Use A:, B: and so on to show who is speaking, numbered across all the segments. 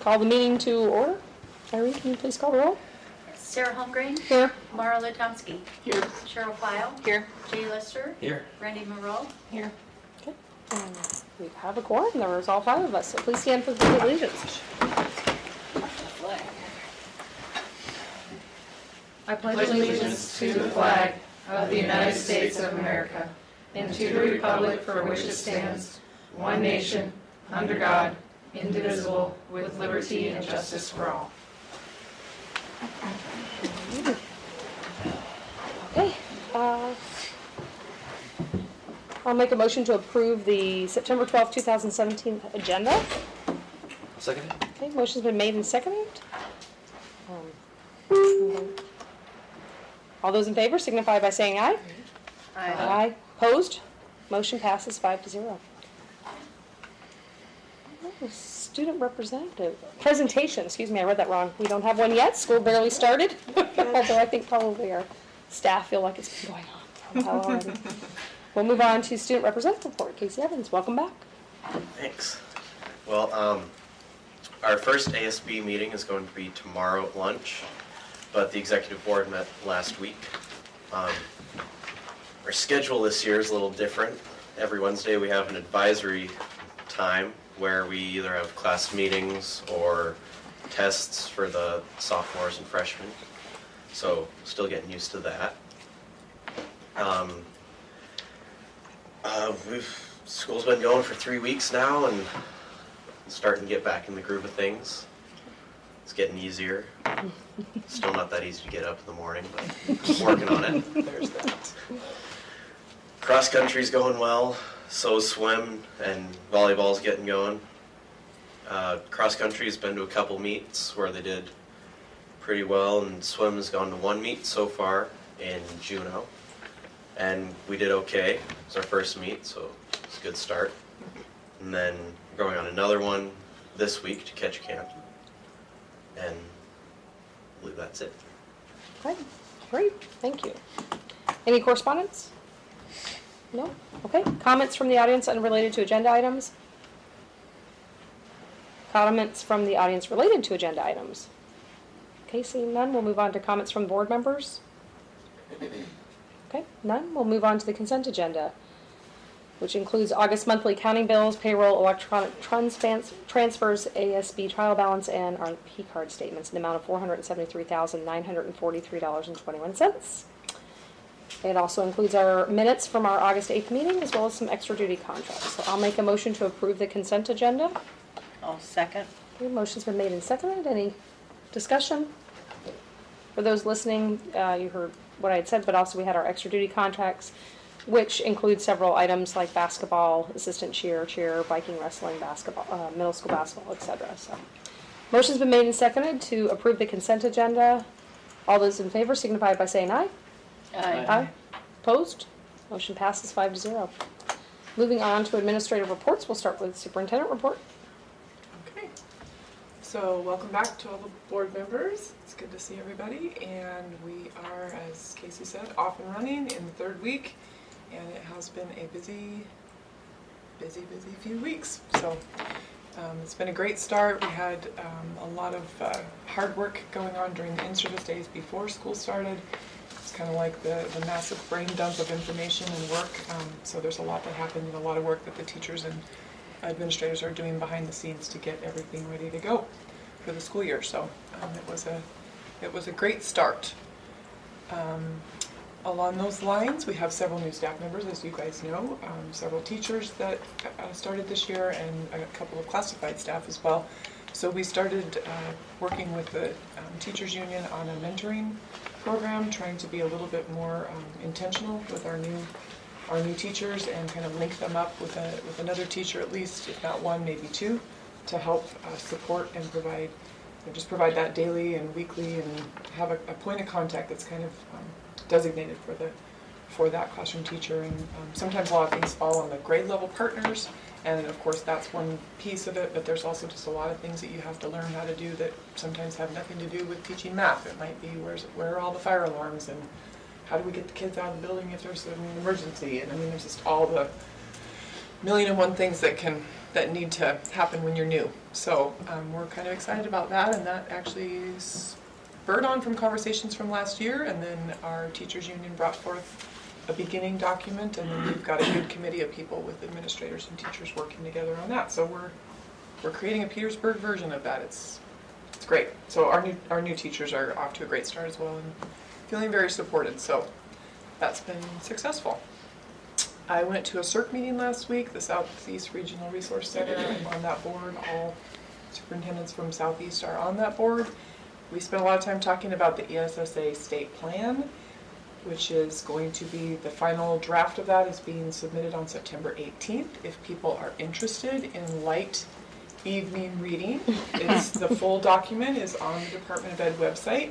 A: call the meeting to order. Irene, can you please call the roll?
B: Sarah Holmgren.
A: Here.
B: Mara Latomsky.
C: Here.
B: Cheryl File.
A: Here.
B: Jay Lister.
C: Here.
B: Randy Moreau.
C: Here.
A: Okay. And we have a quorum. There was all 5 of us. So please stand for the allegiance.
D: I pledge allegiance to the flag of the United States of America and to the republic for which it stands, one nation, under God, indivisible, with liberty and justice for all.
A: Okay. I'll make a motion to approve the September 12th, 2017 agenda.
C: I'll second it.
A: Okay, motion's been made and seconded. All those in favor signify by saying aye. Aye. Opposed? Motion passes 5-0. Student representative presentation. Excuse me, I read that wrong. We don't have one yet. School barely started. Although I think probably our staff feel like it's been going on for a while already. We'll move on to student representative report. Casey Evans, welcome back.
E: Thanks. Well, our first ASB meeting is going to be tomorrow at lunch, but the executive board met last week. Our schedule this year is a little different. Every Wednesday we have an advisory time where we either have class meetings or tests for the sophomores and freshmen. So still getting used to that. School's been going for 3 weeks now and starting to get back in the groove of things. It's getting easier. Still not that easy to get up in the morning, but I'm working on it. There's that. Cross country's going well. So swim and volleyball's getting going. Cross country's been to a couple meets where they did pretty well, and swim has gone to 1 meet so far in Juneau. And we did okay. It was our first meet, so it's a good start. And then we're going on another one this week to Ketchikan. And I believe that's it.
A: Okay, great. Thank you. Any correspondence? No? Okay. Comments from the audience unrelated to agenda items? Comments from the audience related to agenda items? Okay, seeing none, we'll move on to comments from board members. Okay, none. We'll move on to the consent agenda, which includes August monthly accounting bills, payroll, electronic transfers, ASB trial balance, and our P-card statements in the amount of $473,943.21. It also includes our minutes from our August 8th meeting, as well as some extra duty contracts. So I'll make a motion to approve the consent agenda.
D: I'll second.
A: Okay, motion's been made and seconded. Any discussion? For those listening, you heard what I had said, but also we had our extra duty contracts, which include several items like basketball, assistant cheer, Viking wrestling, basketball, middle school basketball, etc. So, motion's been made and seconded to approve the consent agenda. All those in favor signify by saying aye. Aye. Opposed? Motion passes 5-0. Moving on to administrative reports, we'll start with superintendent report.
C: Okay. So welcome back to all the board members. It's good to see everybody. And we are, as Casey said, off and running in the 3rd week. And it has been a busy few weeks. So it's been a great start. We had a lot of hard work going on during the in-service days before school started. It's kind of like the massive brain dump of information and work. So there's a lot that happened and a lot of work that the teachers and administrators are doing behind the scenes to get everything ready to go for the school year. So it was a great start. Along those lines, we have several new staff members, as you guys know, several teachers that started this year, and a couple of classified staff as well. So we started working with the teachers union on a mentoring program, trying to be a little bit more intentional with our new teachers and kind of link them up with another teacher, at least, if not one, maybe two, to help support and provide that daily and weekly, and have a point of contact that's kind of designated for that classroom teacher. And sometimes a lot of things fall on the grade level partners, and of course that's one piece of it, but there's also just a lot of things that you have to learn how to do that sometimes have nothing to do with teaching math. It might be where are all the fire alarms, and how do we get the kids out of the building if there's an emergency, and I mean there's just all the million and one things that need to happen when you're new. So we're kind of excited about that, and that actually spurred on from conversations from last year, and then our teachers union brought forth a beginning document, and then we've got a good committee of people with administrators and teachers working together on that. So we're creating a Petersburg version of that. It's great. So our new teachers are off to a great start as well, and feeling very supported. So that's been successful. I went to a CERC meeting last week, the Southeast Regional Resource Center. I'm on that board. All superintendents from Southeast are on that board. We spent a lot of time talking about the ESSA state plan, which is going to be, the final draft of that is being submitted on September 18th. If people are interested in light evening reading, the full document is on the Department of Ed website.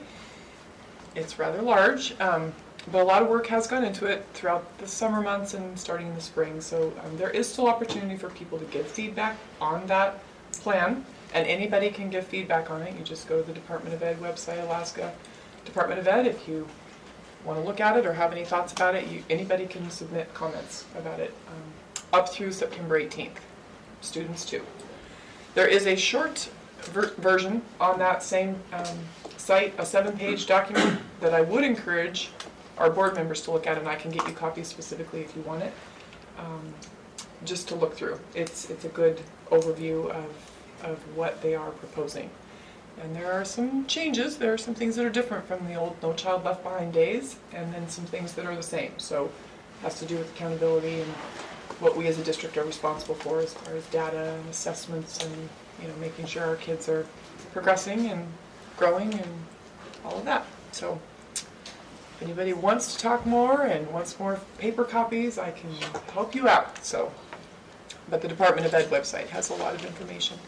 C: It's rather large, but a lot of work has gone into it throughout the summer months and starting in the spring. So there is still opportunity for people to give feedback on that plan, and anybody can give feedback on it. You just go to the Department of Ed website, Alaska Department of Ed. If you want to look at it or have any thoughts about it, anybody can submit comments about it up through September 18th. Students too. There is a short version on that same site, a 7-page document that I would encourage our board members to look at, and I can get you copies specifically if you want it, just to look through. It's a good overview of what they are proposing. And there are some changes. There are some things that are different from the old No Child Left Behind days, and then some things that are the same. So it has to do with accountability and what we as a district are responsible for as far as data and assessments, and making sure our kids are progressing and growing and all of that. So if anybody wants to talk more and wants more paper copies, I can help you out. But the Department of Ed website has a lot of information.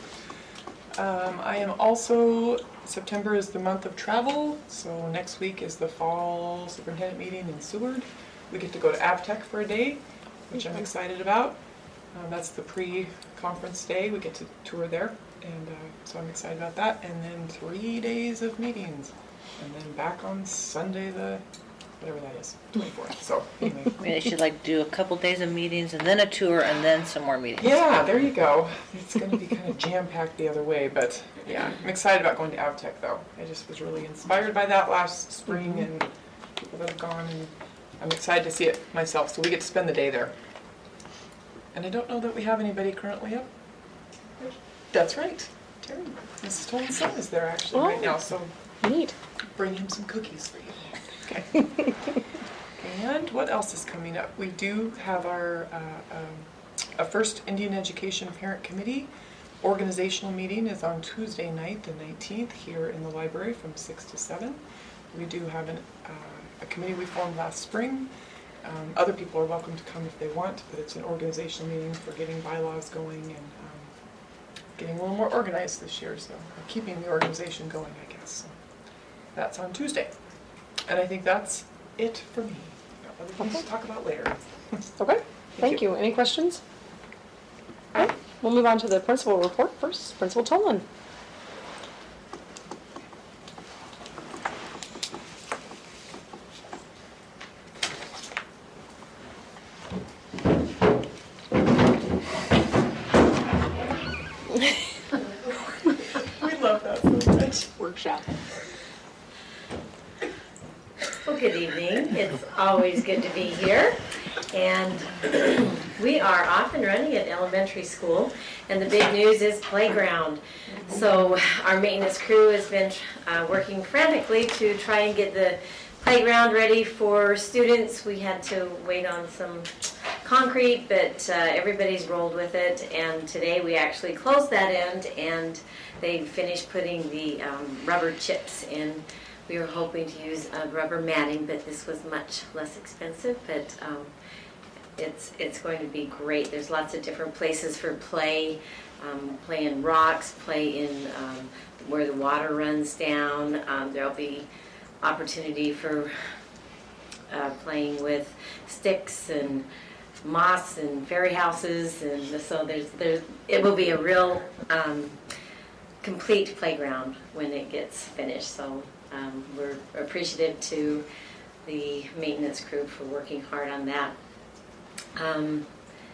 C: I am also, September is the month of travel, so next week is the fall superintendent meeting in Seward. We get to go to AvTech for a day, which I'm excited about. That's the pre-conference day. We get to tour there, and so I'm excited about that. And then 3 days of meetings, and then back on Sunday, whatever that is, 24th. So anyway.
F: Maybe they should do a couple days of meetings and then a tour and then some more meetings.
C: Yeah, there you go. It's going to be kind of jam-packed the other way, but yeah, I'm excited about going to AvTech though. I just was really inspired by that last spring and people that have gone, and I'm excited to see it myself. So we get to spend the day there. And I don't know that we have anybody currently up. That's right. Terry, Mrs. Tolan's son is there actually right now, so
A: Neat.
C: bring him some cookies for you. Okay. And what else is coming up? We do have our First Indian Education Parent Committee organizational meeting is on Tuesday night, the 19th, here in the library from 6 to 7. We do have a committee we formed last spring. Other people are welcome to come if they want, but it's an organizational meeting for getting bylaws going and getting a little more organized this year, so keeping the organization going, I guess. So that's on Tuesday. And I think that's it for me. Got other things to talk about later.
A: Okay, thank you. Any questions? Okay, we'll move on to the principal report first. Principal Tolan.
C: We love that so much.
A: Workshop.
B: Well, good evening. It's always good to be here. And we are off and running at elementary school. And the big news is playground. So our maintenance crew has been working frantically to try and get the playground ready for students. We had to wait on some concrete, but everybody's rolled with it. And today we actually closed that end, and they finished putting the rubber chips in. We were hoping to use rubber matting, but this was much less expensive. But it's going to be great. There's lots of different places for play, play in rocks, play in where the water runs down. There'll be opportunity for playing with sticks and moss and fairy houses, and so it will be a real complete playground when it gets finished. So we're appreciative to the maintenance crew for working hard on that.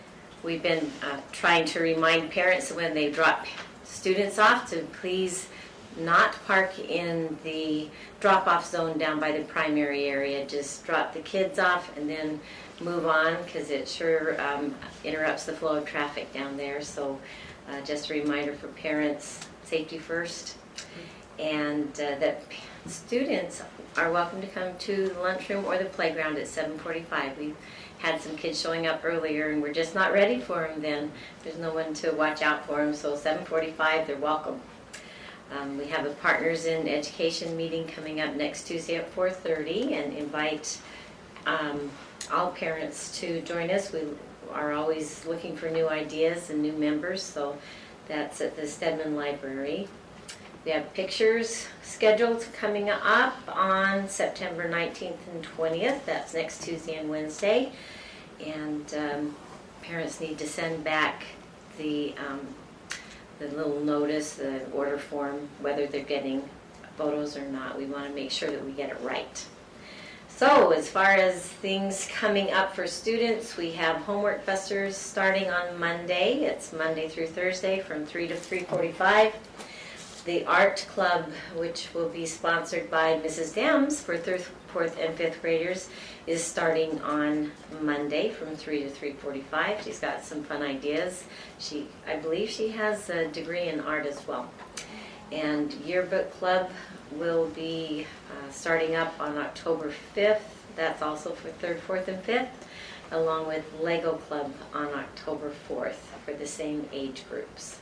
B: we've been trying to remind parents when they drop students off to please not park in the drop-off zone down by the primary area. Just drop the kids off and then move on, because it sure interrupts the flow of traffic down there. So just a reminder for parents, safety first. And that students are welcome to come to the lunchroom or the playground at 7:45. We've had some kids showing up earlier and we're just not ready for them then. There's no one to watch out for them, so 7:45, they're welcome. We have a Partners in Education meeting coming up next Tuesday at 4:30, and invite all parents to join us. We are always looking for new ideas and new members, so that's at the Stedman Library. We have pictures scheduled coming up on September 19th and 20th. That's next Tuesday and Wednesday. And parents need to send back the little notice, the order form, whether they're getting photos or not. We want to make sure that we get it right. So as far as things coming up for students, we have homework busters starting on Monday. It's Monday through Thursday from 3 to 3:45. The art club, which will be sponsored by Mrs. Dams for 3rd, 4th, and 5th graders, is starting on Monday from 3 to 3:45. She's got some fun ideas. I believe she has a degree in art as well. And yearbook club will be starting up on October 5th. That's also for 3rd, 4th, and 5th, along with Lego club on October 4th for the same age groups.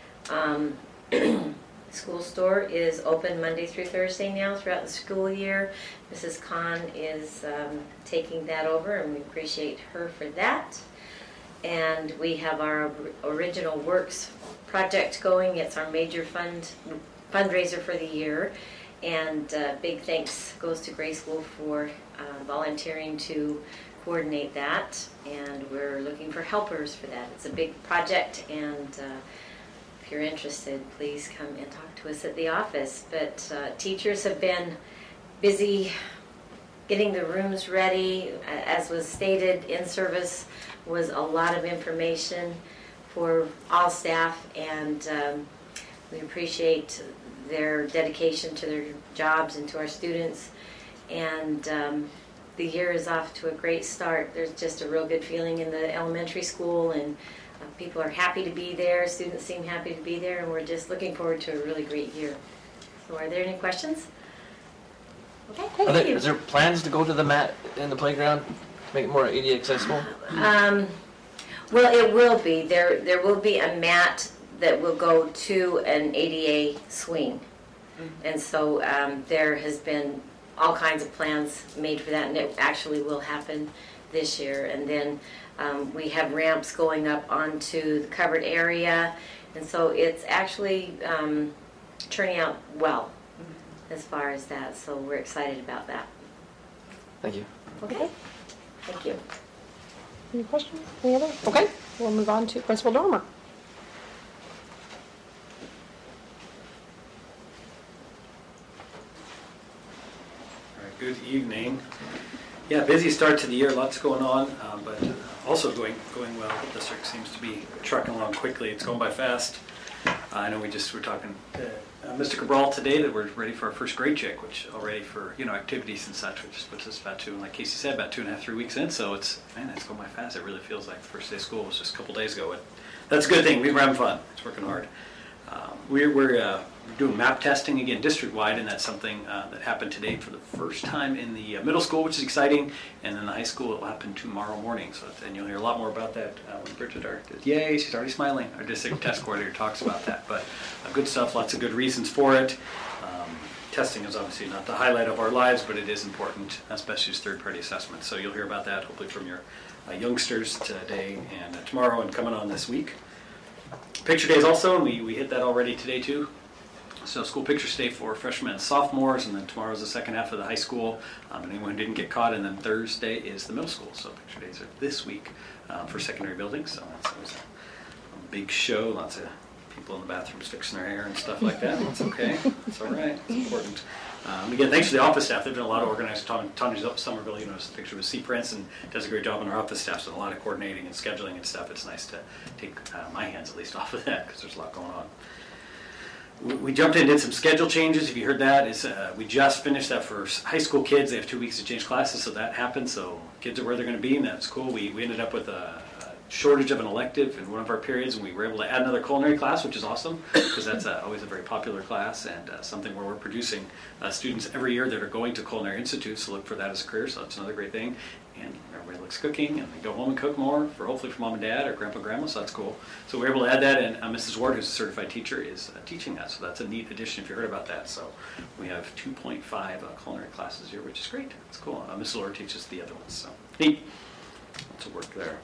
B: School store is open Monday through Thursday now throughout the school year. Mrs. Kahn is taking that over, and we appreciate her for that. And we have our Original Works project going. It's our major fundraiser for the year. And big thanks goes to Gray School for volunteering to coordinate that. And we're looking for helpers for that. It's a big project, and if you're interested, please come and talk to us at the office. But teachers have been busy getting the rooms ready. As was stated, in service was a lot of information for all staff, and we appreciate their dedication to their jobs and to our students. And the year is off to a great start. There's just a real good feeling in the elementary school, and people are happy to be there. Students seem happy to be there, and we're just looking forward to a really great year. So are there any questions? Okay, thank you.
G: Is there plans to go to the mat in the playground to make it more ADA accessible?
B: Well, it will be. There will be a mat that will go to an ADA swing. And so there has been all kinds of plans made for that, and it actually will happen this year. And then we have ramps going up onto the covered area, and so it's actually turning out well as far as that. So we're excited about that.
G: Thank you.
B: Okay. Thank you.
A: Any questions? Any other? Okay, we'll move on to Principal Dormer.
H: All right, good evening. Yeah, busy start to the year, lots going on, but also going well. The district seems to be trucking along quickly. It's going by fast. I know we're talking to Mr. Cabral today that we're ready for our first grade check, which already for activities and such, which just puts us about like Casey said, about 2.5, 3 weeks in. So it's going by fast. It really feels like the first day of school was just a couple days ago. And that's a good thing. We're having fun. It's working hard. We're doing map testing again district-wide, and that's something that happened today for the first time in the middle school, which is exciting, and then the high school it will happen tomorrow morning. And you'll hear a lot more about that when Bridget, yay, she's already smiling. Our district test coordinator talks about that, but good stuff, lots of good reasons for it. Testing is obviously not the highlight of our lives, but it is important, especially as third-party assessment. So you'll hear about that hopefully from your youngsters today and tomorrow and coming on this week. Picture days also, and we hit that already today too. So school pictures day for freshmen and sophomores, and then tomorrow's the second half of the high school. Anyone who didn't get caught, and then Thursday is the middle school. So picture days are this week for secondary buildings. So that's always a big show. Lots of people in the bathrooms fixing their hair and stuff like that. That's okay. That's all right. It's important. Again, thanks to the office staff. They've done a lot of organizing. Tony's up Somerville, knows a picture with C. Prince and does a great job on our office staff. So a lot of coordinating and scheduling and stuff. It's nice to take my hands at least off of that because there's a lot going on. We jumped in and did some schedule changes. If you heard that, we just finished that for high school kids. They have 2 weeks to change classes, so that happened. So kids are where they're going to be, and that's cool. We ended up with a shortage of an elective in one of our periods, and we were able to add another culinary class, which is awesome because that's always a very popular class and something where we're producing students every year that are going to Culinary Institute, so look for that as a career, so that's another great thing. And everybody likes cooking, and they go home and cook more, hopefully for mom and dad or grandpa and grandma, so that's cool. So we're able to add that, and Mrs. Ward, who's a certified teacher, is teaching that, so that's a neat addition if you heard about that. So we have 2.5 culinary classes here, which is great. It's cool. Mrs. Ward teaches the other ones, so neat. Lots of work there.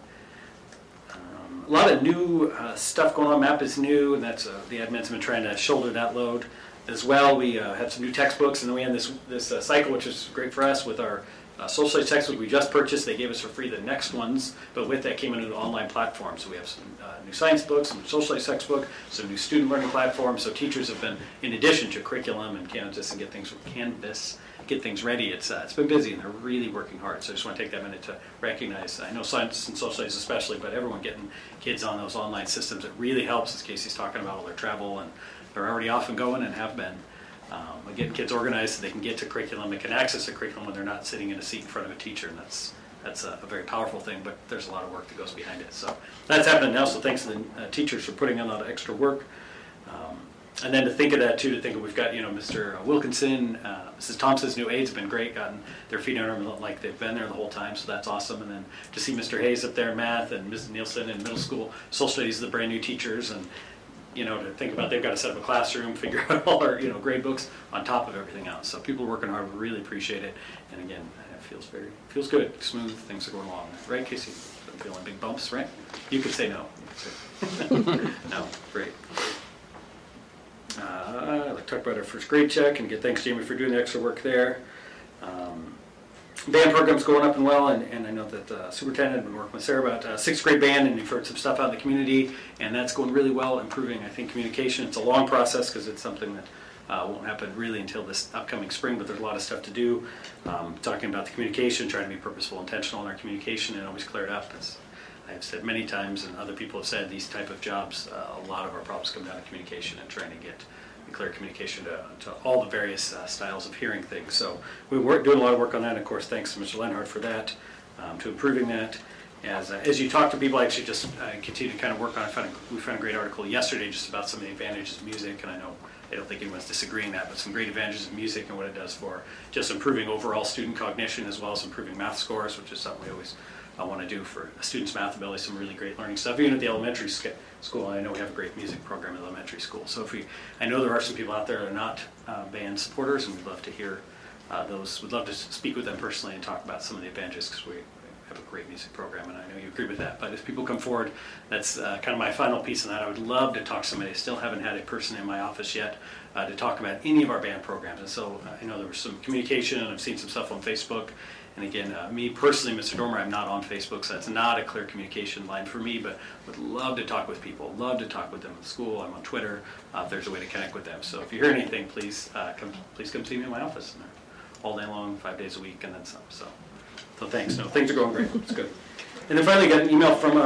H: A lot of new stuff going on. MAP is new, and that's the admins have been trying to shoulder that load as well. We have some new textbooks, and then we have this cycle, which is great for us with our social studies textbook we just purchased. They gave us for free the next ones, but with that came a new online platform. So we have some new science books, some social studies textbook, some new student learning platforms. So teachers have been, in addition to curriculum and Canvas and get things ready. It's been busy, and they're really working hard. So I just want to take that minute to recognize, I know science and social studies especially, but everyone getting kids on those online systems, it really helps, as Casey's talking about, all their travel, and they're already off and going and have been. Getting kids organized so they can get to curriculum and can access the curriculum when they're not sitting in a seat in front of a teacher, and that's a very powerful thing, but there's a lot of work that goes behind it. So that's happening now, so thanks to the teachers for putting in a lot of extra work. And then to think of that too, we've got, Mr. Wilkinson, Mrs. Thompson's new aides have been great, gotten their feet under them like they've been there the whole time, so that's awesome. And then to see Mr. Hayes up there in math and Mrs. Nielsen in middle school, social studies, the brand new teachers, and to think about they've got to set up a classroom, figure out all our grade books on top of everything else. So people are working hard, we really appreciate it. And again, it feels good, smooth, things are going along. Right, Casey? I'm feeling big bumps, right? You could say no. No, great. I'd like to talk about our first grade check and thanks Jamie for doing the extra work there. Band program's going up and well, and I know that the superintendent has been working with Sarah about 6th grade band, and you've heard some stuff out in the community, and that's going really well, improving, I think, communication. It's a long process because it's something that won't happen really until this upcoming spring, but there's a lot of stuff to do. Talking about the communication, trying to be purposeful, intentional in our communication, and always clear it up. As I've said many times, and other people have said, these type of jobs, a lot of our problems come down to communication and trying to get clear communication to all the various styles of hearing things. So we're doing a lot of work on that, and of course, thanks to Mr. Lenhart for that, to improving that. As you talk to people, I actually just continue to kind of work on it. We found a great article yesterday just about some of the advantages of music, and I don't think anyone's disagreeing that, but some great advantages of music and what it does for just improving overall student cognition as well as improving math scores, which is something we always want to do for students' math ability, some really great learning stuff. Even at the elementary school, I know we have a great music program at elementary school. So I know there are some people out there that are not band supporters, and we'd love to hear those. We'd love to speak with them personally and talk about some of the advantages because we have a great music program, and I know you agree with that. But if people come forward, that's kind of my final piece on that. I would love to talk to somebody. I still haven't had a person in my office yet to talk about any of our band programs. And so I know there was some communication, and I've seen some stuff on Facebook. And again, me personally, Mr. Dormer, I'm not on Facebook, so that's not a clear communication line for me, but would love to talk with people, love to talk with them at school. I'm on Twitter, if there's a way to connect with them. So if you hear anything, please come see me in my office. All day long, 5 days a week, and then some. So thanks. No, things are going great. It's good. And then finally, got an email from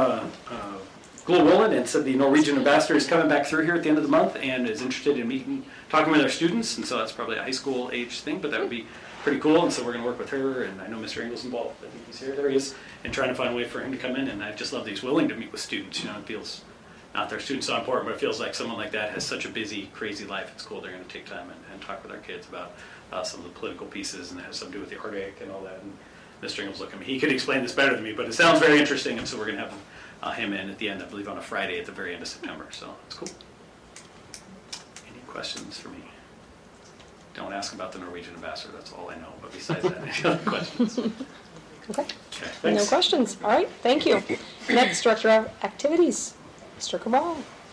H: Glo Wolin, and said the Norwegian ambassador is coming back through here at the end of the month and is interested in talking with our students, and so that's probably a high school age thing, but that would be pretty cool, and so we're going to work with her, and I know Mr. Engel's involved. I think he's here. There he is, and trying to find a way for him to come in, and I just love that he's willing to meet with students. It feels, not their students so important, but it feels like someone like that has such a busy, crazy life at school. They're going to take time and talk with our kids about some of the political pieces, and it has something to do with the Arctic and all that. And Mr. Engel's looking at me. He could explain this better than me, but it sounds very interesting, and so we're going to have him in at the end, I believe on a Friday at the very end of September, so it's cool. Any questions for me? Don't ask about the Norwegian ambassador, that's all I know, but besides that, any other questions?
A: Okay.
H: Thanks.
A: No questions. All right, thank you. Next, Director of Activities, Mr. Cabral.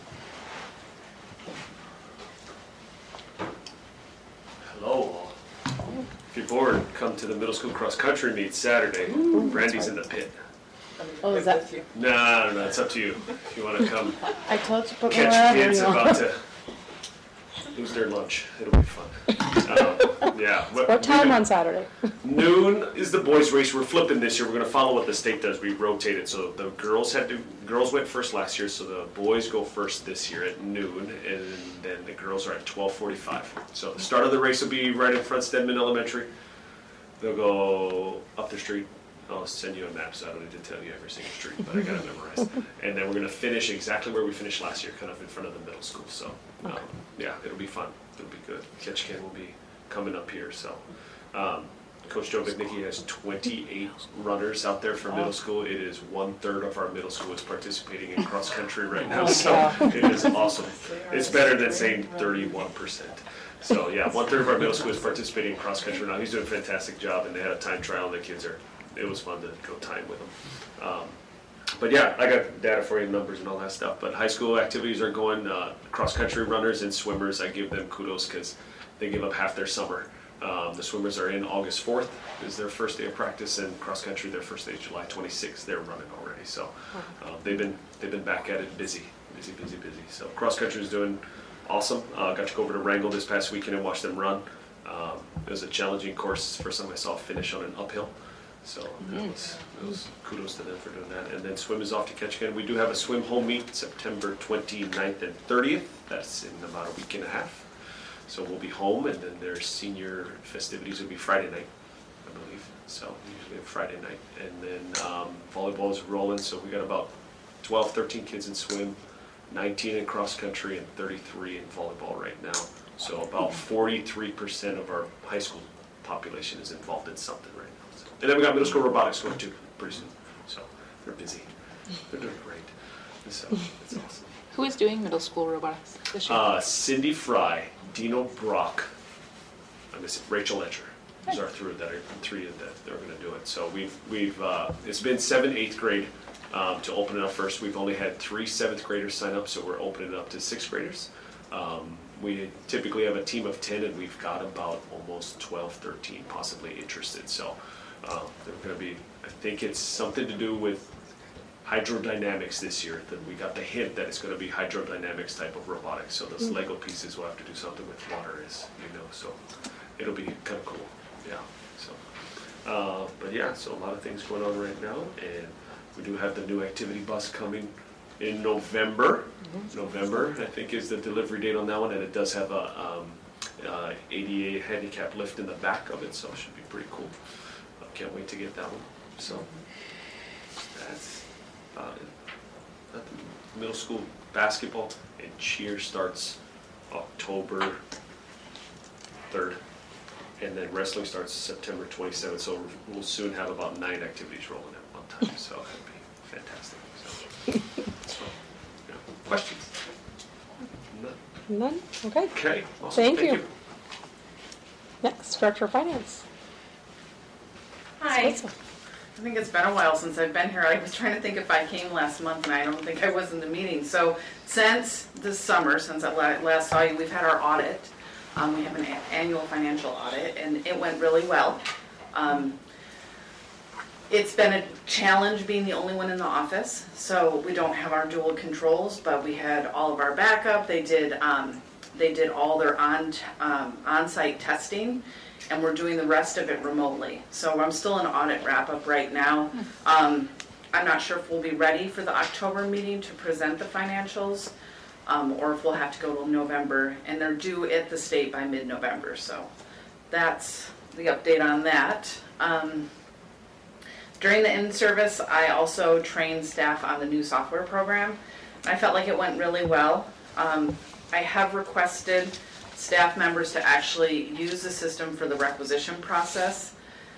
I: Hello. If you're bored, come to the middle school cross country meet Saturday. Brandy's in the pit.
D: Oh, is that?
I: No, it's up to you. If you want to come
D: I told you to put me
I: catch
D: wherever
I: kids
D: you want.
I: about to lose their lunch. It'll be fun. Yeah.
A: What time on Saturday?
I: Noon is the boys' race. We're flipping this year. We're going to follow what the state does. We rotated. So the girls went first last year, so the boys go first this year at noon, and then the girls are at 12:45. So the start of the race will be right in front of Stedman Elementary. They'll go up the street. I'll send you a map, so I don't need to tell you every single street, but I got it memorized. And then we're going to finish exactly where we finished last year, kind of in front of the middle school. So yeah, it'll be fun. It'll be good. Ketchikan will be coming up here. So Coach Joe Bignicki has 28 runners out there for middle school. It is 1/3 of our middle school is participating in cross country right now. So it is awesome. It's better than saying 31%. So yeah, 1/3 of our middle school is participating in cross country now. He's doing a fantastic job, and they had a time trial, and the kids it was fun to go time with them. But yeah, I got data for you, numbers and all that stuff. But high school activities are going. Cross country runners and swimmers, I give them kudos because they give up half their summer. The swimmers are in August 4th is their first day of practice, and cross country their first day is July 26th. They're running already, so they've been back at it, busy. So cross country is doing awesome. Got to go over to Wrangell this past weekend and watch them run. It was a challenging course. First time I saw a finish on an uphill. So it was kudos to them for doing that. And then swim is off to Ketchikan. We do have a swim home meet September 29th and 30th. That's in about a week and a half. So we'll be home, and then their senior festivities will be Friday night, I believe. So usually a Friday night. And then volleyball is rolling. So we got about 12, 13 kids in swim, 19 in cross country, and 33 in volleyball right now. So about 43% of our high school population is involved in something right now. And then we got middle school robotics going too pretty soon. So they're busy. They're doing great. And so it's awesome.
D: Who is doing middle school robotics this year?
I: Cindy Fry, Dino Brock, Rachel Ledger. Those are three that they're going to do it. So we've it's been 7th, 8th grade to open it up first. We've only had 3 7th graders sign up, so we're opening it up to 6th graders. We typically have a team of 10, and we've got about almost 12, 13 possibly interested. So they're going to be, I think it's something to do with hydrodynamics this year. That we got the hint that it's going to be hydrodynamics type of robotics. So those Lego pieces will have to do something with water, so it'll be kind of cool. Yeah. So, but yeah, so a lot of things going on right now, and we do have the new activity bus coming in November. November, I think, is the delivery date on that one, and it does have a ADA handicap lift in the back of it, so it should be pretty cool. Can't wait to get that one. So that's about it. Middle school basketball and cheer starts October 3rd, and then wrestling starts September 27th. So we'll soon have about 9 activities rolling at one time. So that'll be fantastic. So yeah. Questions?
A: None? Okay.
I: Okay. Awesome.
A: Thank you. Next, Director of Finance.
J: Hi. I think it's been a while since I've been here. I was trying to think if I came last month, and I don't think I was in the meeting. So since this summer, since I last saw you, we've had our audit. We have an annual financial audit, and it went really well. It's been a challenge being the only one in the office, so we don't have our dual controls, but we had all of our backup. They did all their on-site testing, and we're doing the rest of it remotely. So I'm still in audit wrap-up right now. I'm not sure if we'll be ready for the October meeting to present the financials, or if we'll have to go till November, and they're due at the state by mid-November. So that's the update on that. During the in-service, I also trained staff on the new software program. I felt like it went really well. I have requested staff members to actually use the system for the requisition process.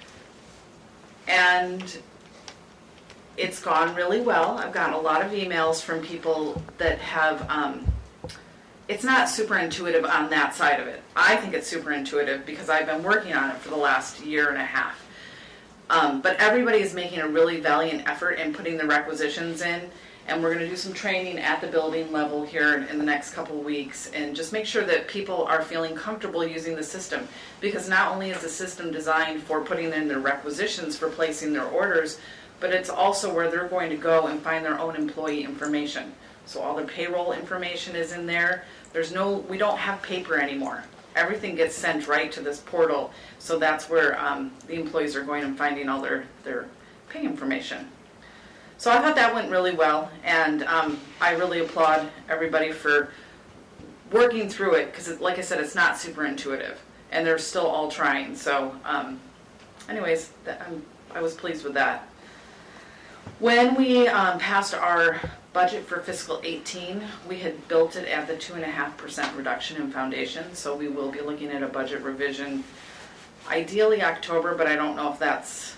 J: And it's gone really well. I've gotten a lot of emails from people that have, it's not super intuitive on that side of it. I think it's super intuitive because I've been working on it for the last year and a half. But everybody is making a really valiant effort in putting the requisitions in, and we're going to do some training at the building level here in the next couple of weeks, and just make sure that people are feeling comfortable using the system, because not only is the system designed for putting in their requisitions for placing their orders, but it's also where they're going to go and find their own employee information. So all their payroll information is in there, We don't have paper anymore. Everything gets sent right to this portal, so that's where the employees are going and finding all their pay information. So I thought that went really well, and I really applaud everybody for working through it, because like I said, it's not super intuitive, and they're still all trying. So anyways, I was pleased with that. When we passed our budget for fiscal 18, we had built it at the 2.5% reduction in foundation, so we will be looking at a budget revision, ideally October, but I don't know if that's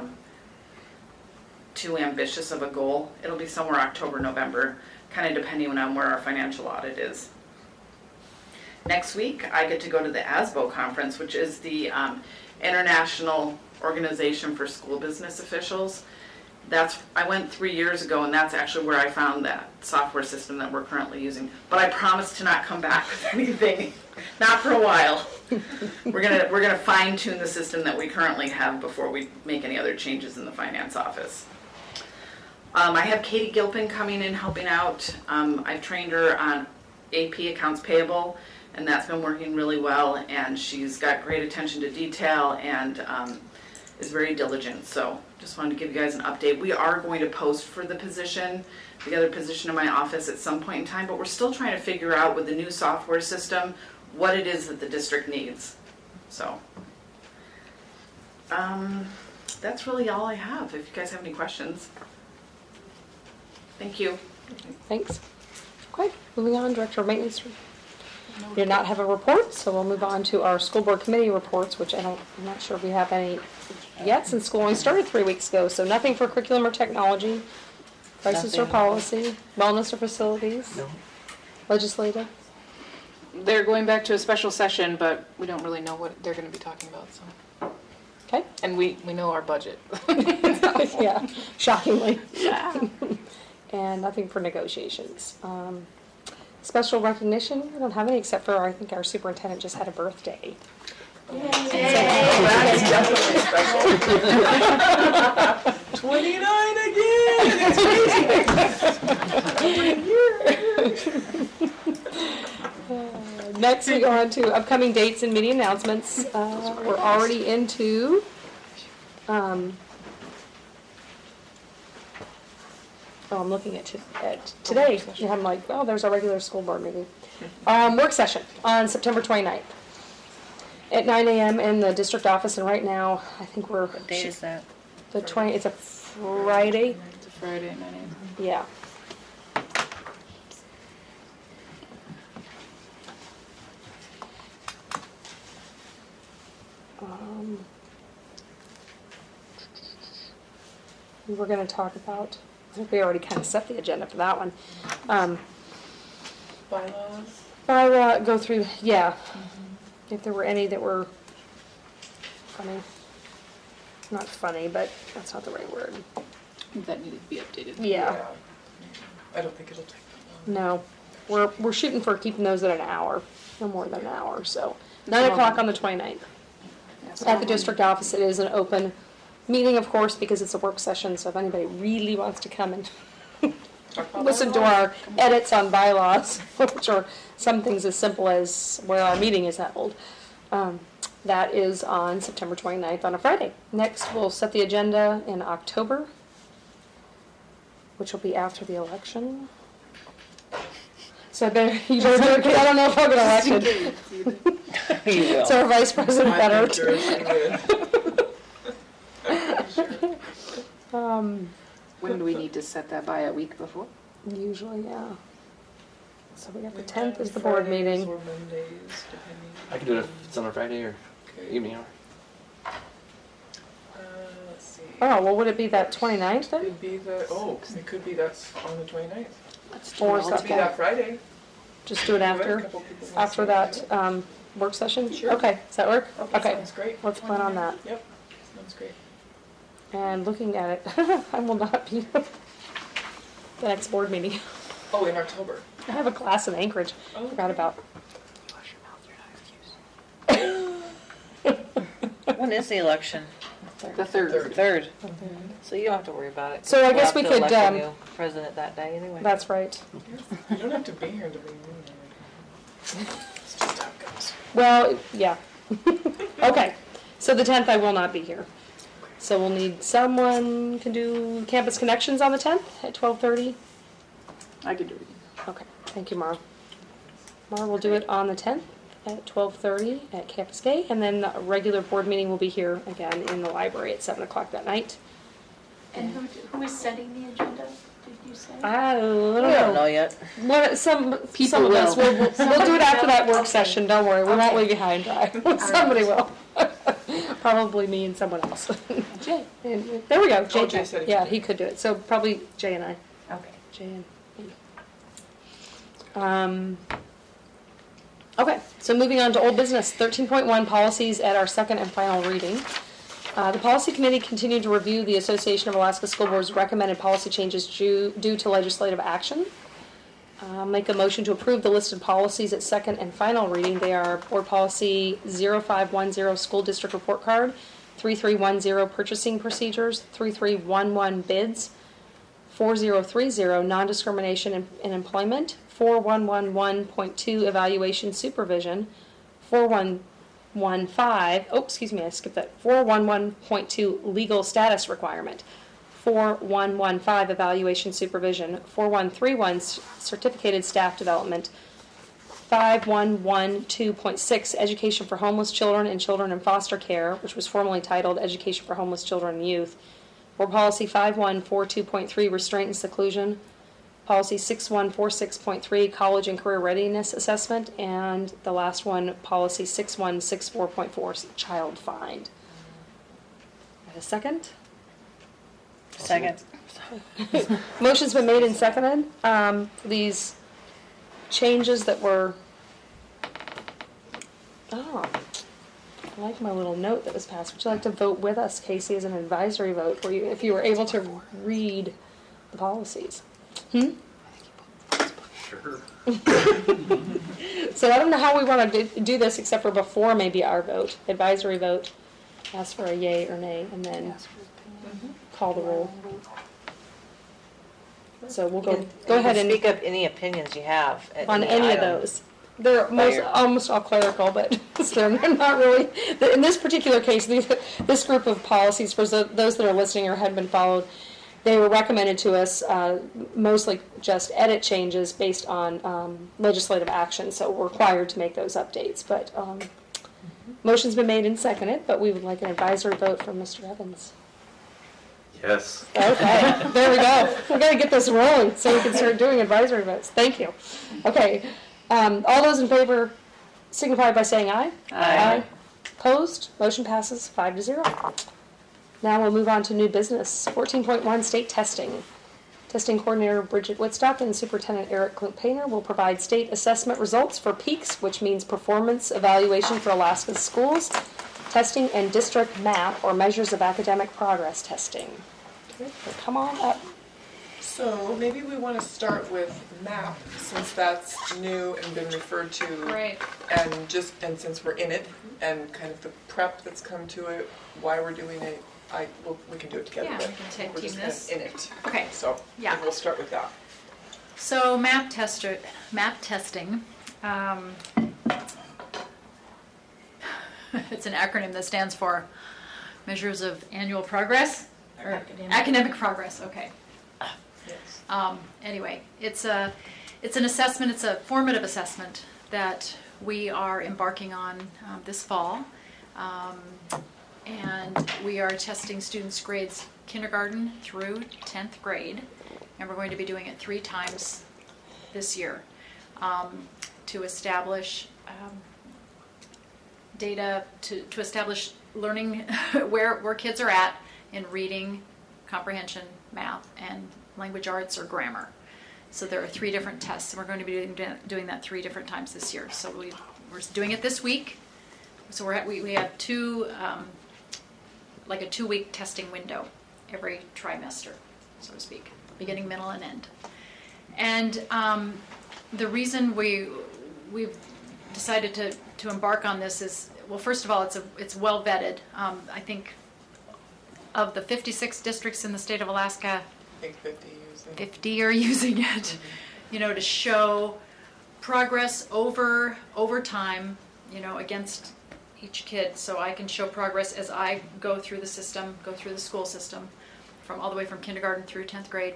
J: too ambitious of a goal. It'll be somewhere October, November, kind of depending on where our financial audit is. Next week, I get to go to the ASBO conference, which is the International Organization for School Business Officials. I went 3 years ago, and that's actually where I found that software system that we're currently using. But I promise to not come back with anything, not for a while. We're gonna fine tune the system that we currently have before we make any other changes in the finance office. I have Katie Gilpin coming in helping out. I've trained her on AP, accounts payable, and that's been working really well. And she's got great attention to detail and is very diligent. So just wanted to give you guys an update. We are going to post for the other position in my office at some point in time, but we're still trying to figure out with the new software system what it is that the district needs. So that's really all I have. If you guys have any questions. Thank you.
A: Thanks. Okay, moving on, Director of Maintenance. We did not have a report, so we'll move on to our school board committee reports, which I'm not sure if we have any yet, since school only started 3 weeks ago. So nothing for curriculum or technology, crisis or
F: Nothing.
A: policy, wellness or facilities,
G: No.
A: legislative.
D: They're going back to a special session, but we don't really know what they're going to be talking about. So,
A: Okay.
D: and we know our budget.
A: Yeah, shockingly. And nothing for negotiations. Special recognition, we don't have any except for I think our superintendent just had a birthday.
C: That is definitely special. 29 again!
A: Next, we go on to upcoming dates and meeting announcements. We're already into I'm looking at today, and I'm like, oh, there's our regular school board meeting. Work session on September 29th at 9 a.m. in the district office, and right now, I think we're...
F: What date is that?
A: The 20, it's a Friday.
D: It's a Friday, 9 a.m.
A: Yeah. We were going to talk about, I think we already kind of set the agenda for that one.
C: Bylaws?
A: I'll go through, yeah. If there were any that were funny. Not funny, but that's not the right word.
D: That needed to be updated.
A: Yeah.
C: I don't think it'll take that long.
A: No. We're shooting for keeping those at an hour, no more than an hour, so. 9 o'clock on the 29th. At the district office, it is an open meeting, of course, because it's a work session, so if anybody really wants to come and listen to our edits on bylaws, which are some things as simple as where our meeting is held, that is on September 29th on a Friday. Next, we'll set the agenda in October, which will be after the election. So you better do it, because I don't know if I'll get elected. So our vice president better.
D: When do we need to set that by? A week before?
A: Usually, yeah. So we got the 10th is the board meeting.
C: Or Mondays, depending.
G: I can do it if it's on a Friday or
C: Okay.
G: evening hour.
C: Let's see.
A: Oh, well, would it be that 29th then?
C: It'd be it could be that's on the 29th.
A: Or
C: It could be
A: something?
C: that Friday.
A: Just do it
C: A
A: after,
C: couple people want
A: after
C: to
A: that work session?
C: Sure.
A: Okay, does that work? Okay,
C: Sounds great.
A: let's plan on that.
C: Yep, sounds great.
A: And looking at it, I will not be the next board meeting.
C: Oh, in October.
A: I have a class in Anchorage.
C: Oh,
A: Forgot about.
F: When is the election?
D: The 3rd.
F: Third. So you don't have to worry about it.
A: So I guess we
F: We'll have
A: could,
F: to elect a new president that day anyway.
A: That's right.
C: You don't have to be here to be It's just how it goes.
A: Well, yeah. Okay, so the 10th I will not be here. So we'll need someone can do Campus Connections on the 10th at 12:30.
D: I could do it.
A: Okay, thank you, Mara. Mara will do it on the 10th at 12:30 at Campus Gay, and then the regular board meeting will be here again in the library at 7 o'clock that night.
K: And who is setting the agenda, did you say?
A: I
F: We
A: don't
F: don't know
A: know.
F: yet.
A: Some of
D: People
A: us
D: will.
A: we'll do it after that work
K: Okay.
A: session. Don't worry, we won't
K: Okay.
A: leave you high and dry. Somebody will. Probably me and someone else. Jay. And there we go. Jay.
C: Jay said he
A: Yeah,
C: could do
A: he could do it. So probably Jay and I.
K: Okay.
A: Jay and me. Okay, so moving on to old business, 13.1 policies at our second and final reading. The policy committee continued to review the Association of Alaska School Boards recommended policy changes due to legislative action. Make a motion to approve the listed policies at second and final reading. They are Board Policy 0510 School District Report Card, 3310 Purchasing Procedures, 3311 Bids, 4030 Non-Discrimination in Employment, 4111.2 Evaluation Supervision, 4115, I skipped that, 4111.2 Legal Status Requirement, 4115 Evaluation Supervision, 4131 Certificated Staff Development, 5112.6 Education for Homeless Children and Children in Foster Care, which was formerly titled Education for Homeless Children and Youth, Board Policy 5142.3 Restraint and Seclusion, Policy 6146.3 College and Career Readiness Assessment, and the last one, Policy 6164.4 Child Find. A second?
F: Second.
A: Motion's been made and seconded. These changes that were, I like my little note that was passed. Would you like to vote with us, Casey, as an advisory vote, for you, if you were able to read the policies?
E: Sure.
A: So I don't know how we want to do this except for before maybe our vote, advisory vote, ask for a yay or nay, and then call the roll. So we'll go ahead and
F: Speak up any opinions you have. at
A: on any of
F: item.
A: those. They're
F: Fire.
A: almost all clerical, but they're not really. In this particular case, this group of policies, for those that are listening or had been followed, they were recommended to us mostly just edit changes based on legislative action, so we're required to make those updates. But motion's been made and seconded, but we would like an advisory vote from Mr. Evans.
E: Yes.
A: Okay, there we go. We've got to get this rolling so we can start doing advisory votes. Thank you. Okay, all those in favor signify by saying aye.
D: Aye.
A: Opposed? Motion passes 5-0. Now we'll move on to new business. 14.1 state testing. Testing coordinator Bridget Whitstock and Superintendent Eric Klump-Painter will provide state assessment results for PEAKS, which means Performance Evaluation for Alaska Schools, testing, and district MAP, or Measures of Academic Progress testing. Okay, so come on up.
C: So maybe we want to start with MAP, since that's new and been referred to.
K: Right.
C: And since we're in it, and kind of the prep that's come to it, why we're doing it, we can do it together.
K: Yeah,
C: but
K: we can tag
C: we're
K: team
C: just kind
K: this.
C: of in it.
K: Okay.
C: So
K: Yeah.
C: we'll start with that.
K: So MAP testing, it's an acronym that stands for Measures of Annual Progress, or Academic Progress, okay.
C: Yes.
K: Anyway, it's an assessment, it's a formative assessment that we are embarking on this fall. And we are testing students' grades kindergarten through 10th grade. And we're going to be doing it 3 times this year to establish data, to establish learning where kids are at in reading, comprehension, math, and language arts or grammar. So there are 3 different tests, and we're going to be doing that 3 different times this year. So we're doing it this week. So we have 2, like a 2-week testing window every trimester, so to speak, beginning, middle, and end. And the reason we've decided to embark on this is, well, first of all, it's well vetted. I think of the 56 districts in the state of Alaska,
C: I think 50 using.
K: 50 are using it, to show progress over time, against each kid. So I can show progress as I go through the system, go through the school system, from all the way from kindergarten through 10th grade.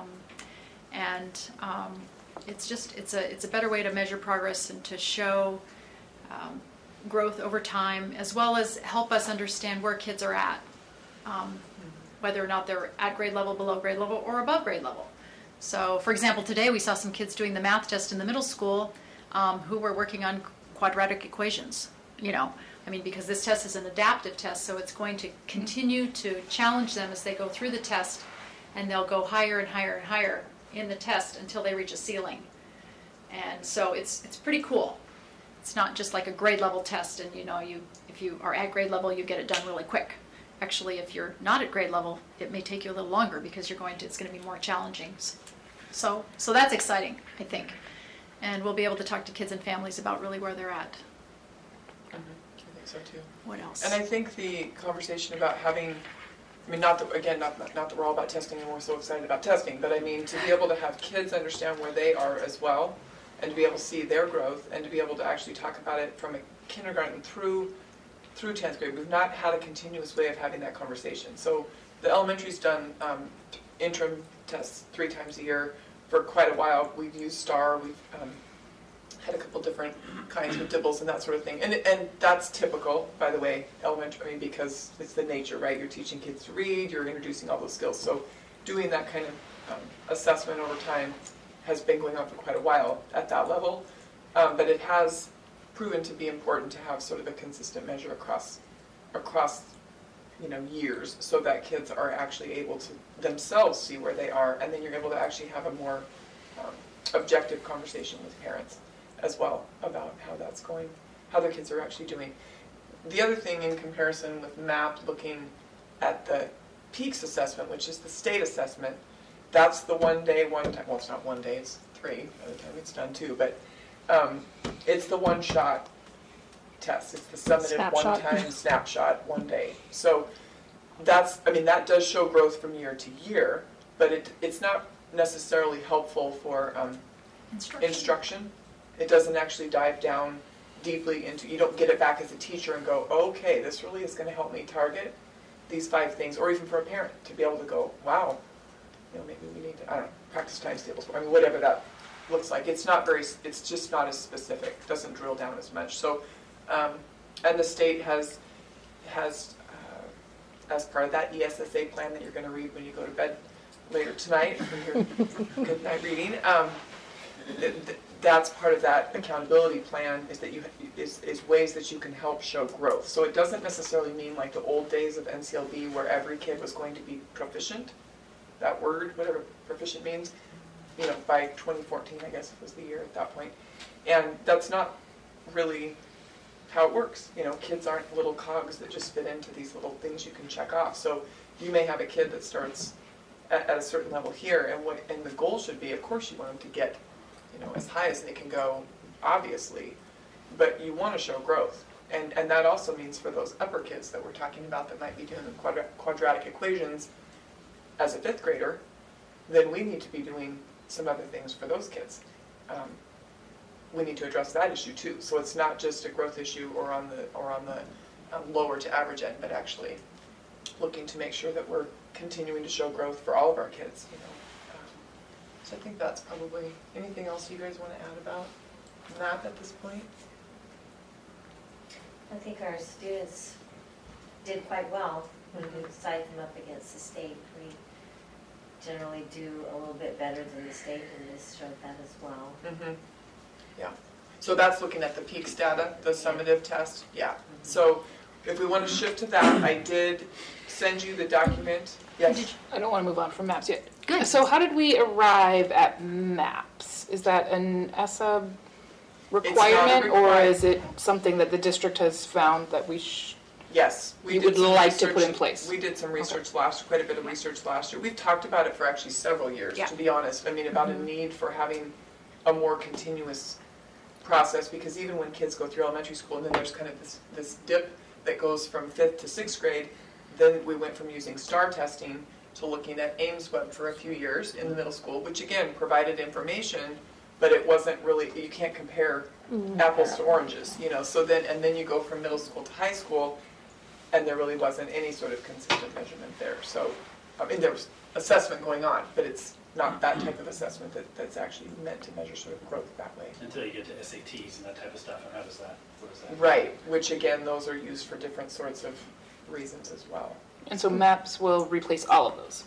K: It's a better way to measure progress and to show growth over time, as well as help us understand where kids are at, whether or not they're at grade level, below grade level, or above grade level. So, for example, today we saw some kids doing the math test in the middle school who were working on quadratic equations, because this test is an adaptive test, so it's going to continue to challenge them as they go through the test, and they'll go higher and higher and higher in the test until they reach a ceiling. And so it's pretty cool. It's not just like a grade level test, and if you are at grade level, you get it done really quick. Actually, if you're not at grade level, it may take you a little longer because it's going to be more challenging. So that's exciting, I think. And we'll be able to talk to kids and families about really where they're at.
C: I think so too.
K: What else?
C: And I think the conversation about having, not that we're all about testing and we're so excited about testing, but to be able to have kids understand where they are as well, and to be able to see their growth, and to be able to actually talk about it from a kindergarten through 10th grade. We've not had a continuous way of having that conversation. So the elementary's done interim tests 3 times a year for quite a while. We've used STAR. We've had a couple different kinds with DIBELS and that sort of thing. And that's typical, by the way, elementary, because it's the nature, right? You're teaching kids to read, you're introducing all those skills. So doing that kind of assessment over time has been going on for quite a while at that level. But it has proven to be important to have sort of a consistent measure across years, so that kids are actually able to themselves see where they are, and then you're able to actually have a more objective conversation with parents as well about how that's going, how their kids are actually doing. The other thing in comparison with MAP, looking at the PEAKS assessment, which is the state assessment, that's the one time, well, it's not one day, it's 3 by the time it's done too, but it's the one-shot test. It's the summative one-time snapshot, one day. So that does show growth from year to year, but it's not necessarily helpful for instruction. It doesn't actually dive down deeply into, you don't get it back as a teacher and go, okay, this really is going to help me target these 5 things, or even for a parent to be able to go, wow, maybe we need to, practice times tables, whatever that looks like. It's just not as specific. It doesn't drill down as much. So, and the state has as part of that ESSA plan that you're going to read when you go to bed later tonight, for your good night reading, that's part of that accountability plan, is that is ways that you can help show growth. So it doesn't necessarily mean like the old days of NCLB where every kid was going to be proficient. That word, whatever proficient means, by 2014, I guess was the year at that point. And that's not really how it works. Kids aren't little cogs that just fit into these little things you can check off. So you may have a kid that starts at a certain level here, and the goal should be, of course, you want them to get, as high as they can go, obviously, but you want to show growth. And that also means for those upper kids that we're talking about that might be doing the quadratic equations as a 5th grader, then we need to be doing some other things for those kids. We need to address that issue too. So it's not just a growth issue or on the lower to average end, but actually looking to make sure that we're continuing to show growth for all of our kids. So I think that's probably, anything else you guys want to add about that at this point?
B: I think our students did quite well when we size them up against the state. We generally do a little bit better than the state, and this showed that as well.
C: Mm-hmm. Yeah. So that's looking at the PEAKS data, the summative test. Yeah. So if we want to shift to that, I did send you the document. Yes.
D: I don't want to move on from MAPS yet.
K: Good.
D: So how did we arrive at MAPS? Is that an ESSA requirement, or is it something that the district has found that we
C: Yes,
D: we would like to put in place?
C: We did some research quite a bit of research last year. We've talked about it for actually several years, to be honest. About a need for having a more continuous process, because even when kids go through elementary school, and then there's kind of this dip that goes from 5th to 6th grade, then we went from using STAR testing to looking at AIMSweb for a few years in the middle school, which again provided information but it wasn't really, you can't compare apples to oranges, you know, so then, and then you go from middle school to high school, and there really wasn't any sort of consistent measurement there. So, I mean, there was assessment going on, but it's not that type of assessment that's actually meant to measure sort of growth that way.
H: Until you get to SATs and that type of stuff, and how does that, what is that?
C: Right, which again, those are used for different sorts of reasons as well.
D: And so MAPS will replace all of those?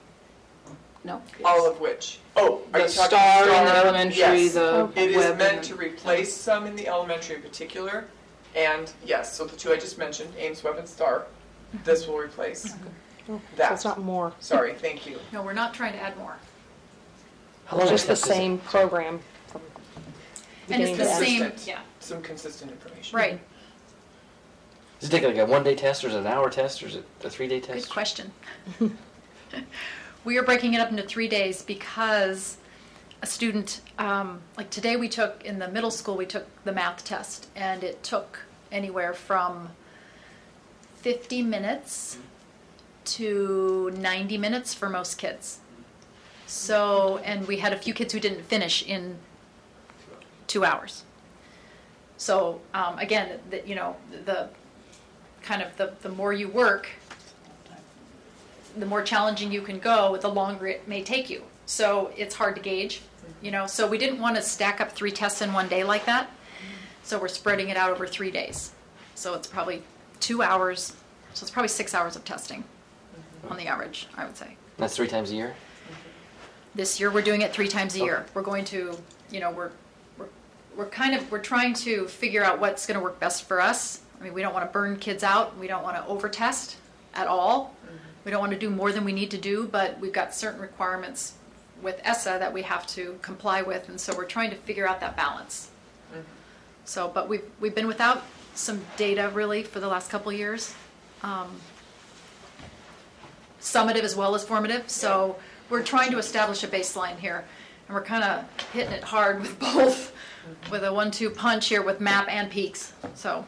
D: No?
C: All of which? Oh, are
D: The
C: you talking
D: STAR in the elementary,
C: Yes.
D: the
C: It is
D: web.
C: meant to replace some in the elementary in particular, and yes, so the two I just mentioned, Ames, Web, and STAR, this will replace
A: So
C: that.
A: it's not more,
C: Sorry, thank you.
K: No, we're not trying to add more.
G: How long
A: just
G: is
A: the
G: that?
A: same program from
K: And it's
A: beginning
K: the
A: to end.
K: same,
C: Consistent.
K: yeah,
C: Some consistent information.
K: right.
G: Does it take like a 1-day test, or is it an hour test, or is it a 3-day test?
K: Good question. We are breaking it up into 3 days because a student, like today we took, in the middle school, we took the math test, and it took anywhere from 50 minutes to 90 minutes for most kids. So, and we had a few kids who didn't finish in 2 hours. So, again, you know, the kind of the more you work, the more challenging you can go, the longer it may take you. So it's hard to gauge, you know. So we didn't want to stack up 3 tests in one day like that. So we're spreading it out over 3 days. So it's probably 2 hours. So it's probably 6 hours of testing on the average, I would say.
G: That's 3 times a year?
K: This year we're doing it 3 times a year. We're going to, you know, we're trying to figure out what's going to work best for us. I mean, we don't want to burn kids out. We don't want to over-test at all. We don't want to do more than we need to do, but we've got certain requirements with ESSA that we have to comply with, and so we're trying to figure out that balance. So, but we've been without some data really for the last couple of years, summative as well as formative. So we're trying to establish a baseline here, and we're kind of hitting it hard with both, with a 1-2 punch here with MAP and peaks. So.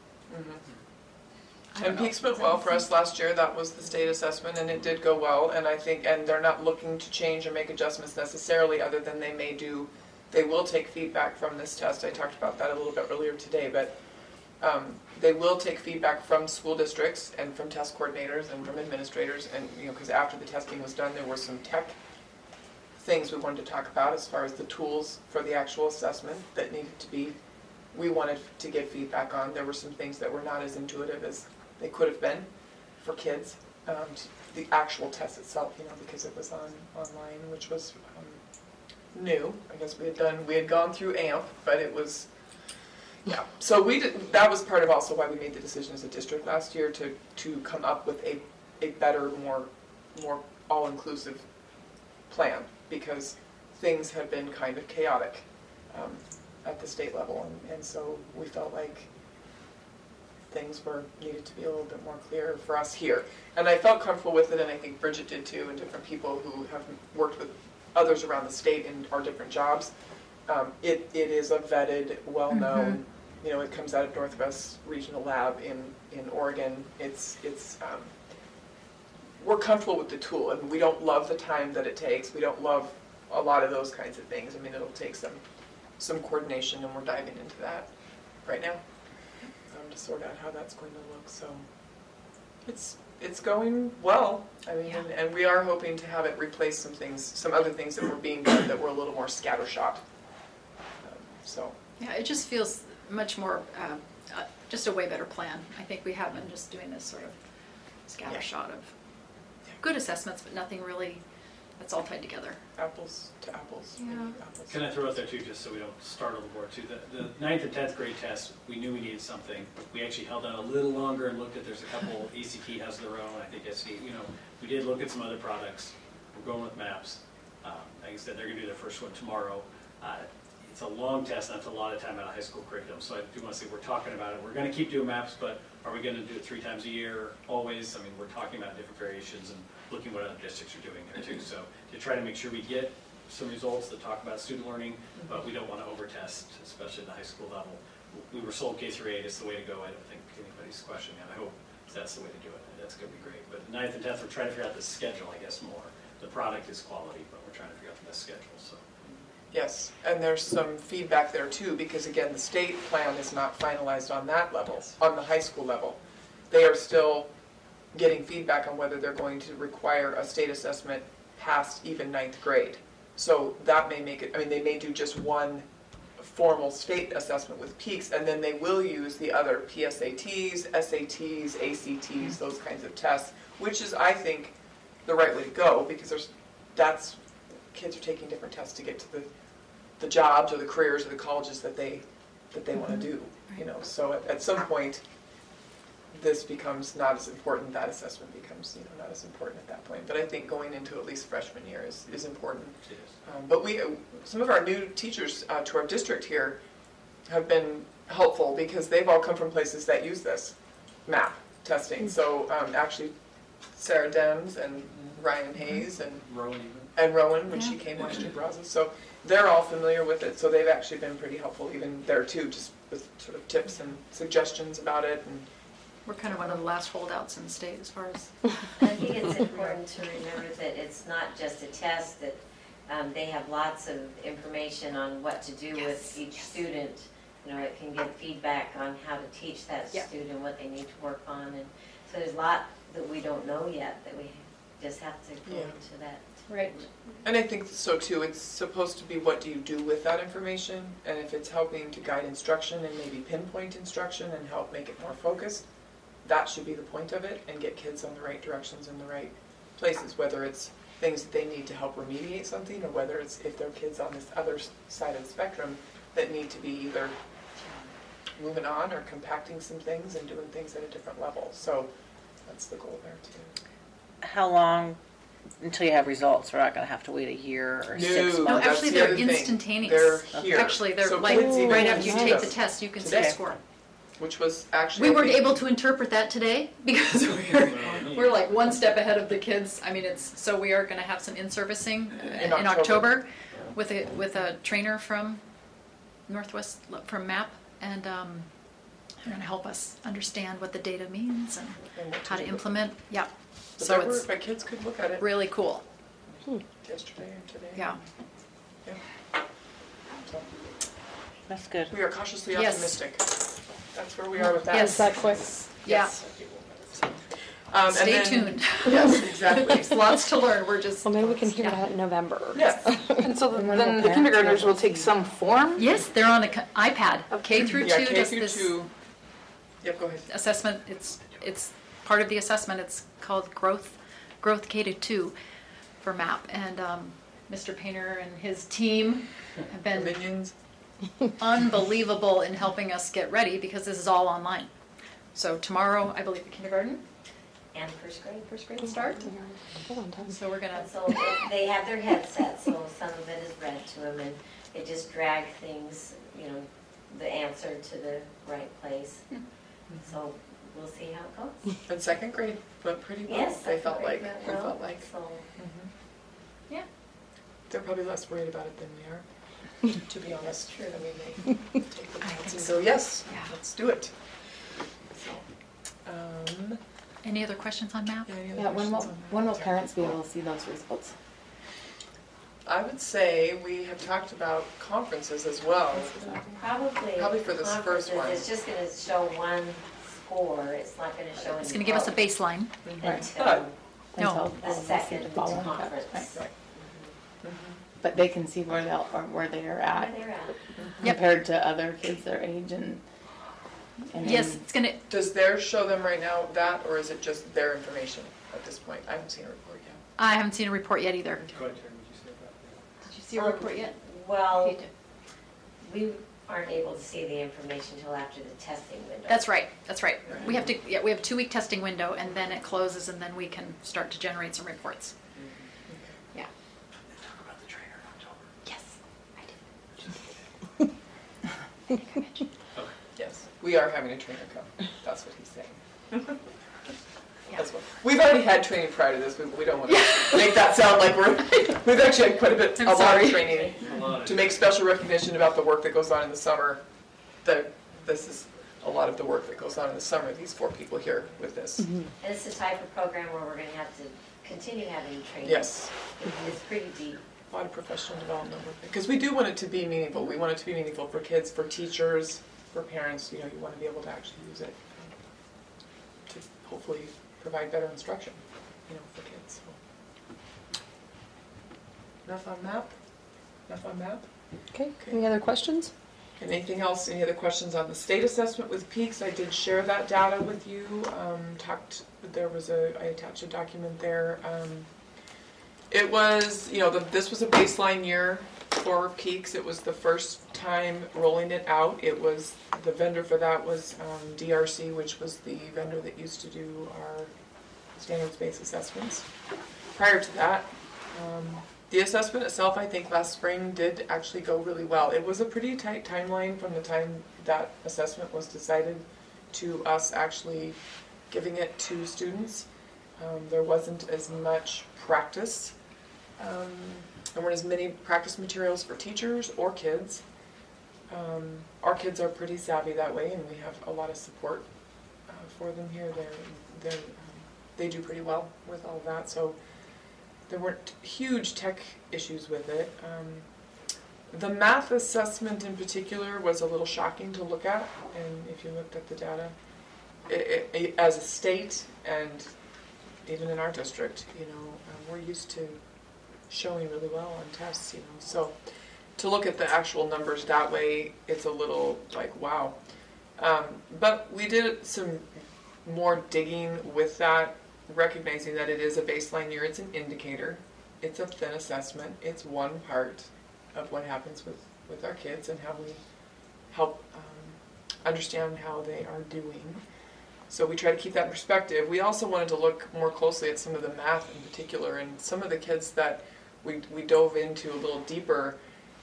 C: And peaks went well for us last year. That was the state assessment, and it did go well. And I think, and they're not looking to change or make adjustments necessarily, other than they will take feedback from this test. I talked about that a little bit earlier today, but they will take feedback from school districts and from test coordinators and from administrators. And you know, because after the testing was done, there were some tech things we wanted to talk about as far as the tools for the actual assessment that needed to be. We wanted to get feedback on. There were some things that were not as intuitive as they could have been for kids. The actual test itself, you know, because it was online, which was new. I guess we had gone through AMP, but it was, yeah. So that was part of also why we made the decision as a district last year to come up with a better, more all-inclusive plan, because things had been kind of chaotic at the state level, and so we felt like things needed to be a little bit more clear for us here. And I felt comfortable with it, and I think Bridget did too, and different people who have worked with others around the state in our different jobs. It is a vetted, well-known, you know, it comes out of Northwest Regional Lab in Oregon. We're comfortable with the tool, and we don't love the time that it takes. We don't love a lot of those kinds of things. I mean, it'll take some coordination, and we're diving into that right now. To sort out how that's going to look. So it's going well. I mean,
K: Yeah.
C: and we are hoping to have it replace some other things that were being done that were a little more scattershot. So
K: Yeah, it just feels much more, just a way better plan. I think we have been just doing this sort of scattershot of good assessments, but nothing really that's all tied together.
C: apples to apples.
K: Yeah.
C: Apples.
H: Can I throw out there too, just so we don't startle the board too, the 9th and 10th grade test, we knew we needed something. We actually held out a little longer and looked at, there's a couple, ACT has their own, I think SC, you know, we did look at some other products. We're going with MAPS. Like I said, they're gonna do their first one tomorrow. It's a long test, that's a lot of time out of high school curriculum, so I do wanna say, we're talking about it. We're gonna keep doing MAPS, but are we gonna do it 3 times a year, always? I mean, we're talking about different variations and looking what other districts are doing there too. So to try to make sure we get some results that talk about student learning, but we don't want to over-test, especially at the high school level. We were sold K through 8 is the way to go. I don't think anybody's questioning that. I hope that's the way to do it. That's going to be great. But 9th and 10th, we're trying to figure out the schedule, I guess, more. The product is quality, but we're trying to figure out the best schedule. So.
C: Yes, and there's some feedback there too, because again, the state plan is not finalized on that level, on the high school level. They are still getting feedback on whether they're going to require a state assessment past even 9th grade. So that may make it, I mean, they may do just one formal state assessment with peaks, and then they will use the other PSATs, SATs, ACTs, those kinds of tests, which is, I think, the right way to go, because kids are taking different tests to get to the jobs or the careers or the colleges that they want to do, you know. So at some point, this becomes not as important, that assessment becomes, you know, not as important at that point. But I think going into at least freshman year is important. But some of our new teachers to our district here have been helpful because they've all come from places that use this MAP testing. So actually, Sarah Dems and Ryan Hayes and Rowan when she came last year, Brazos. So they're all familiar with it. So they've actually been pretty helpful even there too, just with sort of tips and suggestions about it. And
K: We're kind of one of the last holdouts in the state as far as.
B: I think it's important to remember that it's not just a test, that they have lots of information on what to do with each student. You know, it can give feedback on how to teach that student, what they need to work on. And so there's a lot that we don't know yet that we just have to go into that.
K: Right.
C: And I think so too, it's supposed to be what do you do with that information, and if it's helping to guide instruction and maybe pinpoint instruction and help make it more focused, that should be the point of it, and get kids on the right directions in the right places, whether it's things that they need to help remediate something, or whether it's if they're kids on this other side of the spectrum that need to be either moving on or compacting some things and doing things at a different level. So that's the goal there too.
F: How long until you have results? We're not going to have to wait a year or 6
K: No,
F: months.
K: actually,
C: the
K: they're
C: other thing.
K: instantaneous.
C: They're here.
K: Actually, they're
C: So
K: like
C: kids even
K: right after you
C: can
K: take
C: see
K: the
C: them
K: test, you can see the
C: today.
K: score.
C: Which was actually
K: We weren't able to interpret that today because we're like one step ahead of the kids. I mean, so we are going to have some in-servicing in October with a trainer from Northwest, from MAP, and they're going to help us understand what the data means and how to implement. Yeah.
C: So it's, my kids could look at it
K: really cool.
C: Yesterday and today.
K: Yeah.
C: So
F: That's good.
C: we are cautiously
K: Yes.
C: optimistic. That's where we are with that.
K: Yes.
A: Is that quick?
K: Yeah.
C: And
K: Stay
C: then-
K: tuned.
C: Yes, exactly.
K: There's lots to learn. We're just.
A: Well, maybe we can hear that in November.
C: Yes.
D: And so then the kindergartners will take some form?
K: Yes, they're on an iPad. K through
C: Yeah,
K: 2
C: K
K: does
C: through
K: this
C: 2. Yep, go ahead.
K: assessment. It's part of the assessment. It's called Growth K to 2 for MAP. And Mr. Painter and his team have been
C: Minions.
K: unbelievable in helping us get ready because this is all online. So tomorrow, I believe, the kindergarten
B: And first grade.
K: start. So we're gonna.
B: And so they have their headset, so some of it is read to them, and they just drag things, you know, the answer to the right place. So we'll see how it goes.
C: And second grade went pretty well.
B: Yes,
C: They felt
B: second
C: like.
B: grade
C: They
B: went well,
C: felt like.
B: So
K: Yeah.
C: They're probably less worried about it than we are. To be honest,
B: true.
C: I mean, they take the
K: I
C: thoughts
K: think
C: and
K: so.
C: go, yes,
K: Yeah.
C: let's do it. So,
K: Any other questions on MAP?
C: yeah, any other
D: Yeah,
C: questions on that?
D: when will parents be able to see those results?
C: I would say we have talked about conferences as well.
B: probably
C: for this first
B: conferences,
C: one.
B: it's just going to show one score. It's not going to show.
K: It's going to give us a baseline.
B: until
K: No.
B: the second
D: Following that,
B: conference.
D: right. But they can see where they're at
B: Where they're at.
K: Yep.
D: compared to other kids their age and
K: Yes,
D: then-
K: it's going to.
C: Does theirs show them right now that, or is it just their information at this point? I haven't seen a report yet.
K: I haven't seen a report yet either.
H: Go ahead, Terry, would you say about that?
K: Did you see a report yet?
B: Well, we aren't able to see the information until after the testing window.
K: That's right. That's right. We have to. Yeah, we have a 2-week testing window, and then it closes, and then we can start to generate some reports. Yeah.
H: Talk about the trainer in October.
K: Yes, I did.
C: Yes, we are having a trainer come. That's what he's saying.
K: Yeah.
C: That's what, we've already had training prior to this. We don't want to make that sound like we've actually had quite a
K: I'm
C: lot
K: sorry.
C: of training to make special recognition about the work that goes on in the summer. This is a lot of the work that goes on in the summer, these 4 people here with this.
B: And it's the type of program where we're going to have to continue having training.
C: Yes.
B: It's pretty deep.
C: a lot of professional development with it. Because we do want it to be meaningful. We want it to be meaningful for kids, for teachers, for parents. You know, you want to be able to actually use it to hopefully provide better instruction, you know, for kids. So. Enough on MAP? Enough on MAP?
A: Okay, any other questions?
C: Anything else? Any other questions on the state assessment with peaks? I did share that data with you. I attached a document there. It was, you know, this was a baseline year for peaks. It was the first time rolling it out. It was, the vendor for that was DRC, which was the vendor that used to do our standards-based assessments. Prior to that, the assessment itself, I think last spring did actually go really well. It was a pretty tight timeline from the time that assessment was decided to us actually giving it to students. There wasn't as much practice. There weren't as many practice materials for teachers or kids. Our kids are pretty savvy that way, and we have a lot of support for them here. They do pretty well with all of that. So there weren't huge tech issues with it. The math assessment in particular was a little shocking to look at, and if you looked at the data, as a state and even in our district, you know, we're used to showing really well on tests, you know. So to look at the actual numbers that way, it's a little like, wow. But we did some more digging with that, recognizing that it is a baseline year. It's an indicator. It's a thin assessment. It's one part of what happens with our kids and how we help understand how they are doing. So we try to keep that in perspective. We also wanted to look more closely at some of the math in particular, and some of the kids that we dove into a little deeper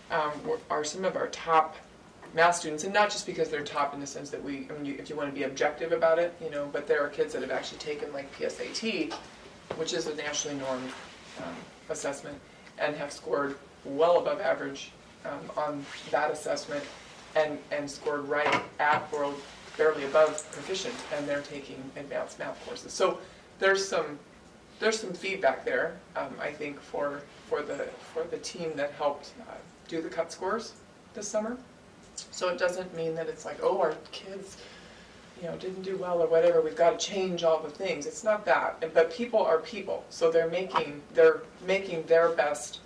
C: are some of our top math students, and not just because they're top in the sense that if you want to be objective about it, you know, but there are kids that have actually taken like PSAT, which is a nationally normed assessment, and have scored well above average on that assessment, and scored right at or barely above proficient, and they're taking advanced math courses. So there's some feedback there, I think, for the team that helped do the cut scores this summer. So it doesn't mean that it's like, oh, our kids, you know, didn't do well or whatever, we've got to change all the things. It's not that. But people are people, so they're making their best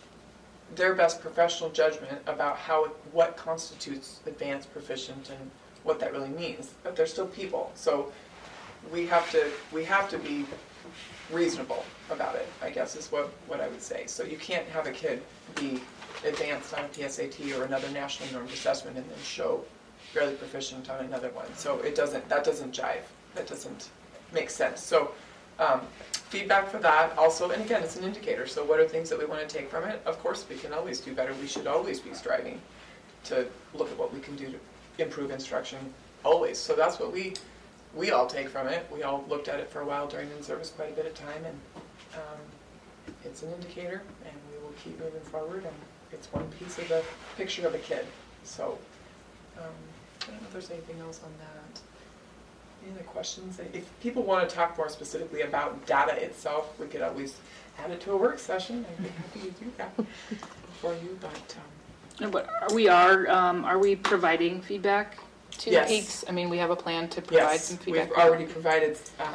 C: professional judgment about what constitutes advanced, proficient, and what that really means. But they're still people, so we have to be reasonable about it, I guess is what I would say. So you can't have a kid be advanced on a PSAT or another nationally normed assessment and then show fairly proficient on another one. So that doesn't jive. That doesn't make sense. So feedback for that also, and again, it's an indicator. So what are things that we want to take from it? Of course, we can always do better. We should always be striving to look at what we can do to improve instruction, always. So that's what we all take from it. We all looked at it for a while during in-service, quite a bit of time, and it's an indicator, and we will keep moving forward, and it's one piece of the picture of a kid. So I don't know if there's anything else on that. Any other questions? If people want to talk more specifically about data itself, we could always add it to a work session. I'd be happy to do that for you. But
D: Are we providing feedback to
C: Yes.
D: peaks? I mean, we have a plan to provide some feedback.
C: We've already provided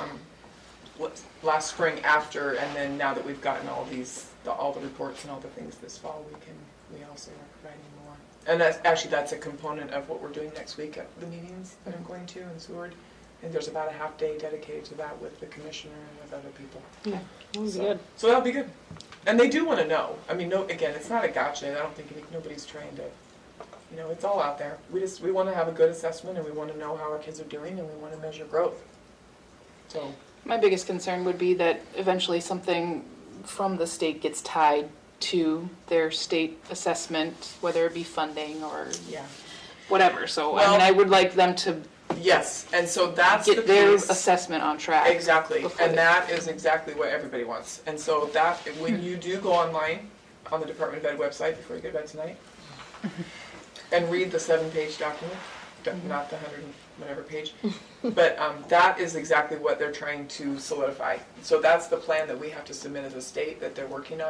C: last spring after, and then now that we've gotten all the reports and all the things this fall, we also are providing more. And that's a component of what we're doing next week at the meetings that I'm going to in Seward. And there's about a half day dedicated to that with the commissioner and with other people.
A: Yeah, that'll be good.
C: So that'll be good. And they do want to know. I mean, again, it's not a gotcha. I don't think nobody's trying to, you know, it's all out there. We want to have a good assessment, and we want to know how our kids are doing, and we want to measure growth. So
D: My biggest concern would be that eventually something from the state gets tied to their state assessment, whether it be funding or whatever. So I would like them to
C: yes, and so that's
D: get their assessment on track.
C: Exactly, and that is exactly what everybody wants. And so that when you do go online on the Department of Ed website before you go to bed tonight and read the 7-page document, not the 100 and whatever page, but that is exactly what they're trying to solidify. So that's the plan that we have to submit as a state that they're working on,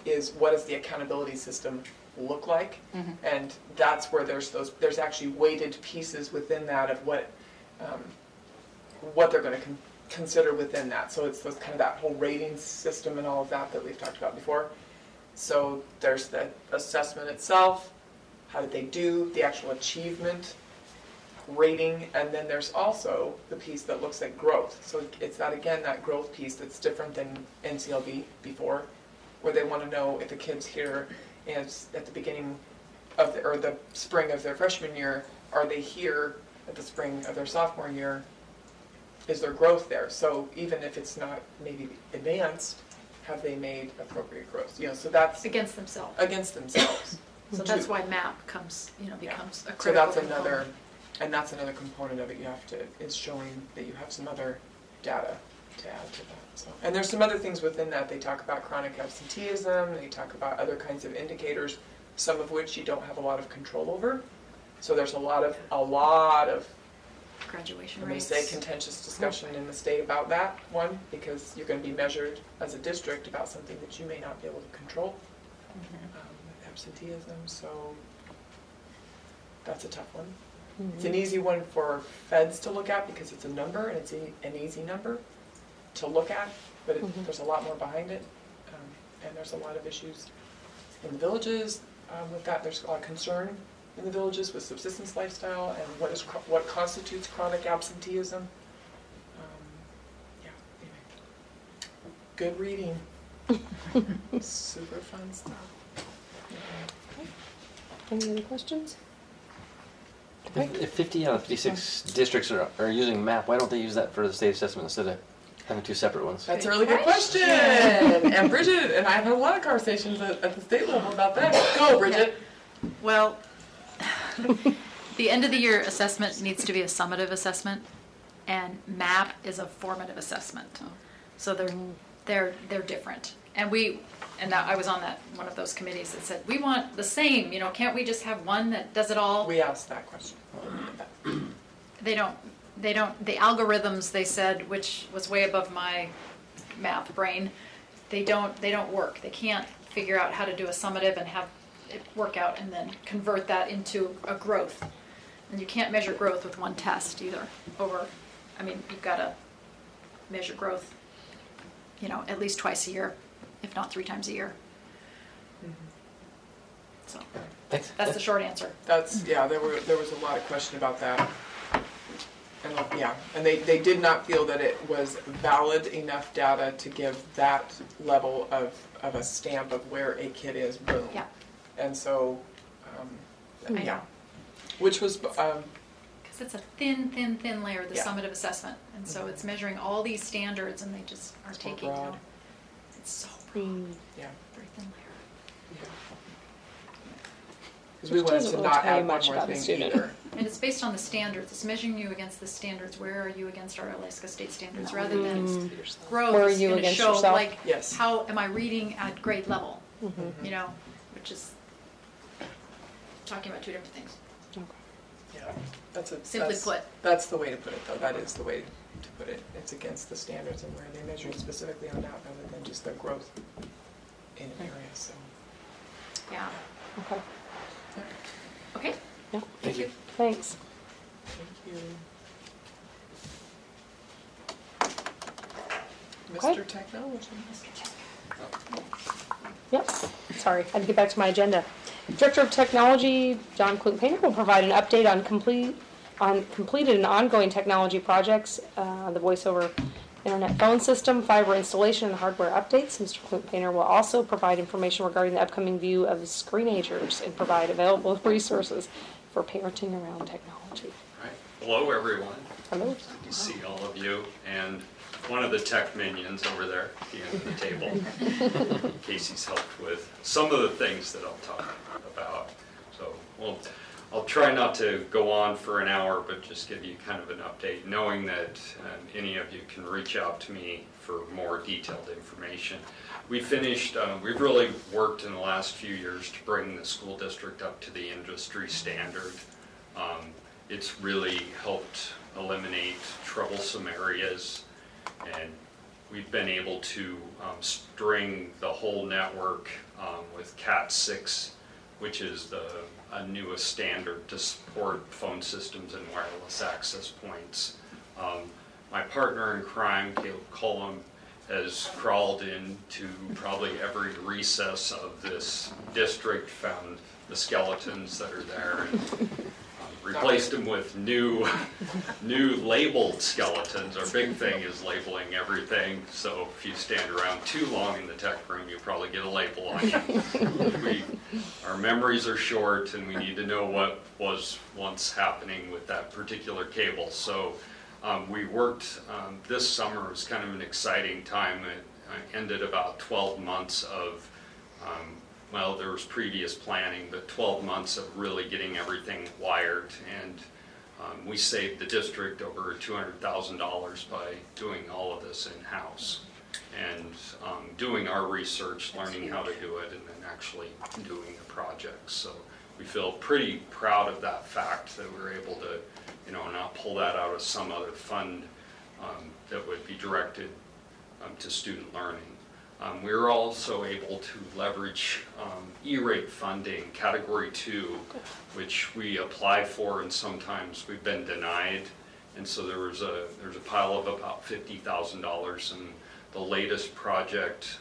C: is what does the accountability system look like? And that's where there's actually weighted pieces within that of what they're going to consider within that. So it's those kind of that whole rating system and all of that we've talked about before. So there's the assessment itself, how did they do, the actual achievement, rating, and then there's also the piece that looks at growth. So it's that, again, that growth piece that's different than NCLB before, where they want to know if a kid's here is at the beginning of or the spring of their freshman year, are they here at the spring of their sophomore year? Is there growth there? So even if it's not maybe advanced, have they made appropriate growth? So that's
K: Against themselves.
C: against themselves.
K: So that's why MAP becomes a
C: So
K: critical
C: that's
K: component.
C: another component of it. Is showing that you have some other data to add to that. So, and there's some other things within that. They talk about chronic absenteeism. They talk about other kinds of indicators, some of which you don't have a lot of control over. So there's a lot of
K: Graduation
C: I'm going to
K: rates.
C: say contentious discussion in the state about that one, because you're going to be measured as a district about something that you may not be able to control, with absenteeism. So that's a tough one. It's an easy one for feds to look at because it's a number and it's an easy number to look at, but there's a lot more behind it, and there's a lot of issues in the villages with that. There's a lot of concern in the villages with subsistence lifestyle and what constitutes chronic absenteeism. Anyway. Good reading. Super fun stuff.
A: Any other questions?
G: If 50 out of 56 districts are using MAP, why don't they use that for the state assessment instead of having two separate ones?
C: That's a really good question. And Bridget and I have had a lot of conversations at the state level about that. Go, Bridget.
K: Well, the end of the year assessment needs to be a summative assessment, and MAP is a formative assessment. So they're different. And I was on one of those committees that said, we want the same, can't we just have one that does it all?
C: We asked that question.
K: They don't, the algorithms, they said, which was way above my math brain, they don't work. They can't figure out how to do a summative and have it work out and then convert that into a growth. And you can't measure growth with one test either. You've got to measure growth, at least twice a year, if not 3 times a year. So
G: Thanks.
K: that's the short answer.
C: There was a lot of question about that. And they did not feel that it was valid enough data to give that level of a stamp of where a kid is, boom.
K: Yeah.
C: And so,
K: I know.
C: Which was,
K: Because it's a thin layer, the
C: Yeah.
K: summative assessment. And so it's measuring all these standards and they just are
C: It's more
K: taking,
C: broad.
K: it's so broad,
C: yeah.
K: very thin layer.
C: Because we
A: Which
C: wanted
A: doesn't
C: to
A: really
C: not
A: tell you
C: add one
A: much
C: more
A: about the
C: thing
A: student.
C: either.
K: And it's based on the standards. It's measuring you against the standards. Where are you against our Alaska state standards rather than growth?
A: Where are
K: It's
A: you
K: gonna
A: against
K: show,
A: yourself?
K: like,
C: Yes.
K: how am I reading at grade level? Which is talking about 2 different things.
C: Yeah.
K: Simply put.
C: That's the way to put it, though. That is the way to put it. It's against the standards and where they measure it specifically on that rather than just the growth in an area. So.
K: Yeah.
A: Okay.
K: Okay.
A: Yeah.
G: Thank you.
A: Thanks.
C: Thank you.
A: Okay.
C: Mr. Technology.
A: Yep. Sorry, I had to get back to my agenda. Director of Technology, John Klunk-Painter, will provide an update on completed and ongoing technology projects, the voice over internet phone system, fiber installation, and hardware updates. Mr. Klunk-Painter will also provide information regarding the upcoming view of screenagers and provide available resources for parenting around technology.
L: Right. Hello, everyone.
A: Hello.
L: Good to see all of you. And one of the tech minions over there at the end of the table. Casey's helped with some of the things that I'll talk about. So I'll try not to go on for an hour, but just give you kind of an update, knowing that any of you can reach out to me for more detailed information. We've really worked in the last few years to bring the school district up to the industry standard. It's really helped eliminate troublesome areas and we've been able to string the whole network with Cat6, which is a newest standard to support phone systems and wireless access points. My partner in crime, Caleb Cullum, has crawled into probably every recess of this district, found the skeletons that are there, and replaced them with new labeled skeletons. Our big thing is labeling everything, so if you stand around too long in the tech room, you'll probably get a label on you. Our memories are short, and we need to know what was once happening with that particular cable. So we worked, this summer was kind of an exciting time. It ended about 12 months of, well, there was previous planning, but 12 months of really getting everything wired. And we saved the district over $200,000 by doing all of this in-house and doing our research, learning how to do it, and then actually doing the project. So we feel pretty proud of that fact that we were able to, you know, not pull that out of some other fund that would be directed to student learning. We were also able to leverage E-rate funding, Category 2, which we apply for, and sometimes we've been denied. And so there's a pile of about $50,000, and the latest project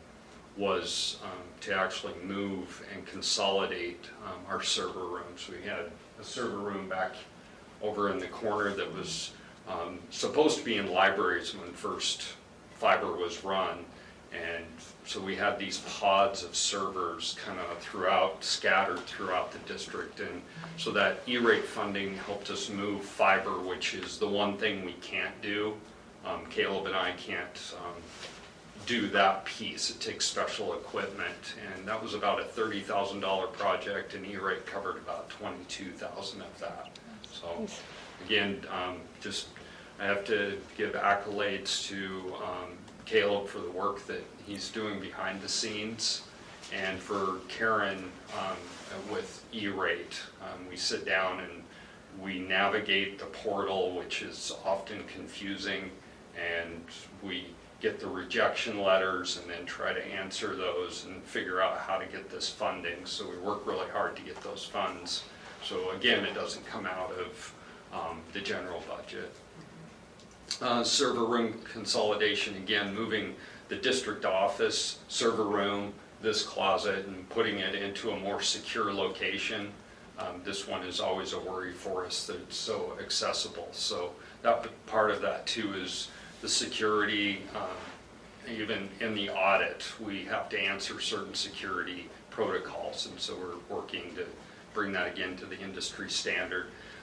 L: was to actually move and consolidate our server rooms. We had a server room back over in the corner that was supposed to be in libraries when first fiber was run. And so we had these pods of servers kind of scattered throughout the district. And so that E-rate funding helped us move fiber, which is the one thing we can't do. Caleb and I can't do that piece. It takes special equipment. And that was about a $30,000 project, and E-rate covered about $22,000 of that. So again, I have to give accolades to Caleb for the work that he's doing behind the scenes, and for Karen with E-rate. We sit down and we navigate the portal, which is often confusing, and we get the rejection letters and then try to answer those and figure out how to get this funding. So we work really hard to get those funds. So again, it doesn't come out of the general budget. Server room consolidation, again, moving the district office server room, this closet, and putting it into a more secure location. This one is always a worry for us that it's so accessible. So that part of that too is the security. Even in the audit, we have to answer certain security protocols, and so we're working to bring that again to the industry standard.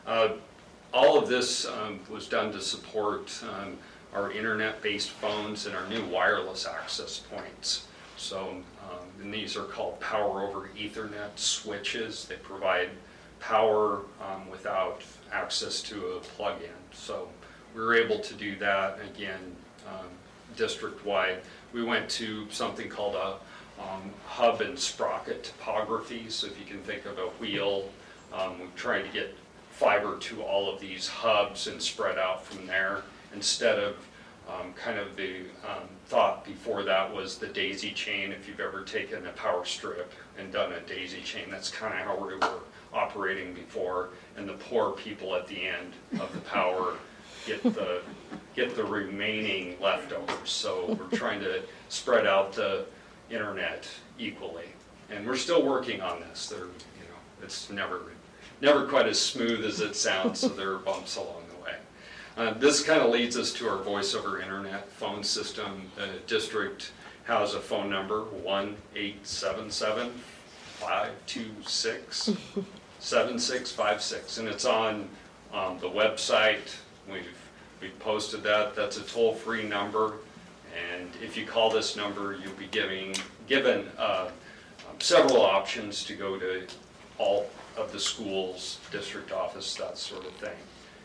L: All of this was done to support our internet-based phones and our new wireless access points. So, and these are called Power over Ethernet switches. They provide power without access to a plug-in. So we were able to do that, again, district-wide. We went to something called a hub and sprocket topography. So if you can think of a wheel, we tried to get fiber to all of these hubs and spread out from there, instead of kind of the thought before that was the daisy chain. If you've ever taken a power strip and done a daisy chain, that's kind of how we were operating before, and the poor people at the end of the power get the remaining leftovers. So we're trying to spread out the internet equally, and we're still working on this. It's never quite as smooth as it sounds, so there are bumps along the way. This kind of leads us to our voice over internet phone system. The district has a phone number, 1-877-526-7656, and it's on the website. We've posted that. That's a toll-free number, and if you call this number, you'll be given several options to go to all of the schools, district office, that sort of thing.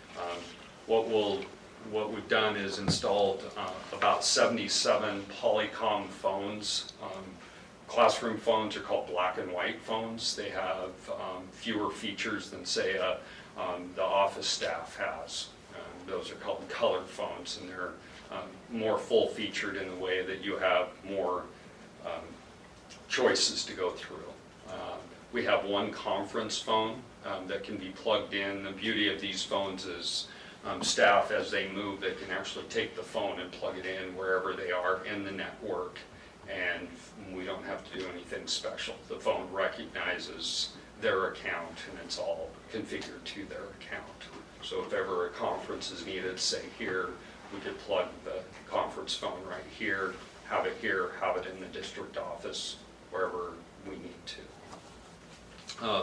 L: What we've done is installed about 77 Polycom phones. Classroom phones are called black and white phones. They have fewer features than, say, the office staff has. The those are called colored phones, and they're more full-featured in the way that you have more choices to go through. We have one conference phone that can be plugged in. The beauty of these phones is staff, as they move, they can actually take the phone and plug it in wherever they are in the network, and we don't have to do anything special. The phone recognizes their account, and it's all configured to their account. So if ever a conference is needed, say here, we could plug the conference phone right here, have it in the district office, wherever we need to.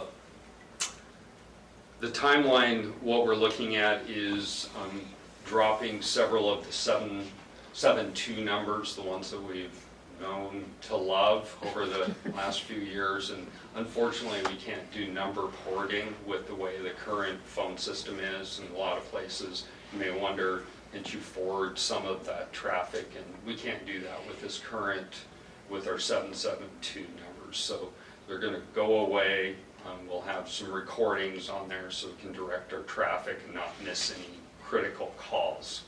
L: The timeline, what we're looking at is dropping several of the 7.2 numbers, the ones that we've known to love over the last few years, and unfortunately we can't do number porting with the way the current phone system is in a lot of places. You may wonder, can't you forward some of that traffic? And we can't do that with this current, with our 772 numbers. So they're going to go away. We'll have some recordings on there so we can direct our traffic and not miss any critical calls.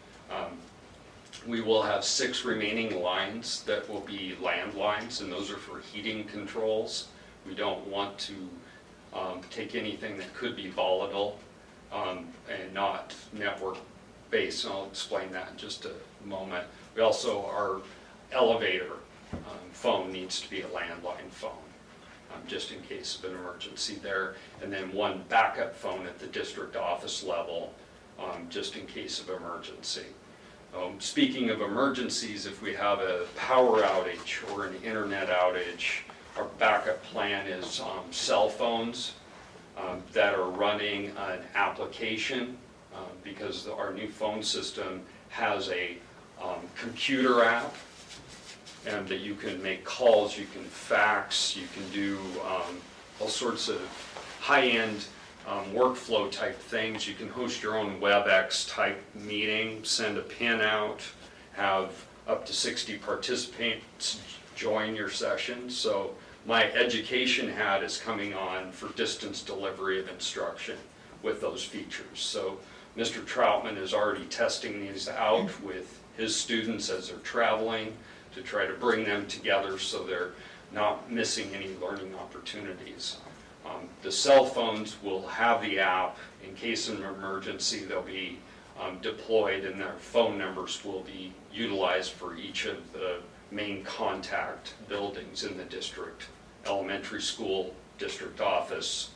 L: We will have 6 remaining lines that will be landlines, and those are for heating controls. We don't want to take anything that could be volatile and not network based. I'll explain that in just a moment. We also, our elevator phone needs to be a landline phone, just in case of an emergency there. And then one backup phone at the district office level, just in case of emergency. Speaking of emergencies, if we have a power outage or an internet outage, our backup plan is cell phones that are running an application, because our new phone system has a computer app, and that you can make calls, you can fax, you can do all sorts of high-end workflow type things. You can host your own WebEx type meeting, send a pin out, have up to 60 participants join your session. So my education hat is coming on for distance delivery of instruction with those features. So Mr. Troutman is already testing these out with his students as they're traveling to try to bring them together so they're not missing any learning opportunities. The cell phones will have the app. In case of an emergency, they'll be deployed, and their phone numbers will be utilized for each of the main contact buildings in the district: elementary school, district office,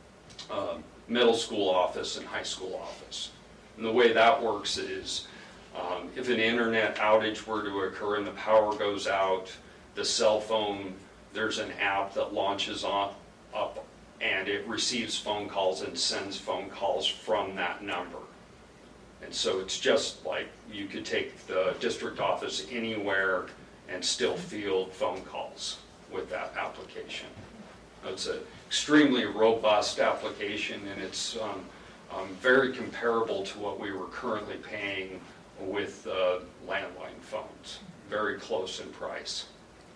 L: middle school office, and high school office. And the way that works is if an internet outage were to occur and the power goes out, the cell phone, there's an app that launches up and it receives phone calls and sends phone calls from that number. And so it's just like you could take the district office anywhere and still field phone calls with that application. It's an extremely robust application, and it's very comparable to what we were currently paying with landline phones. Very close in price.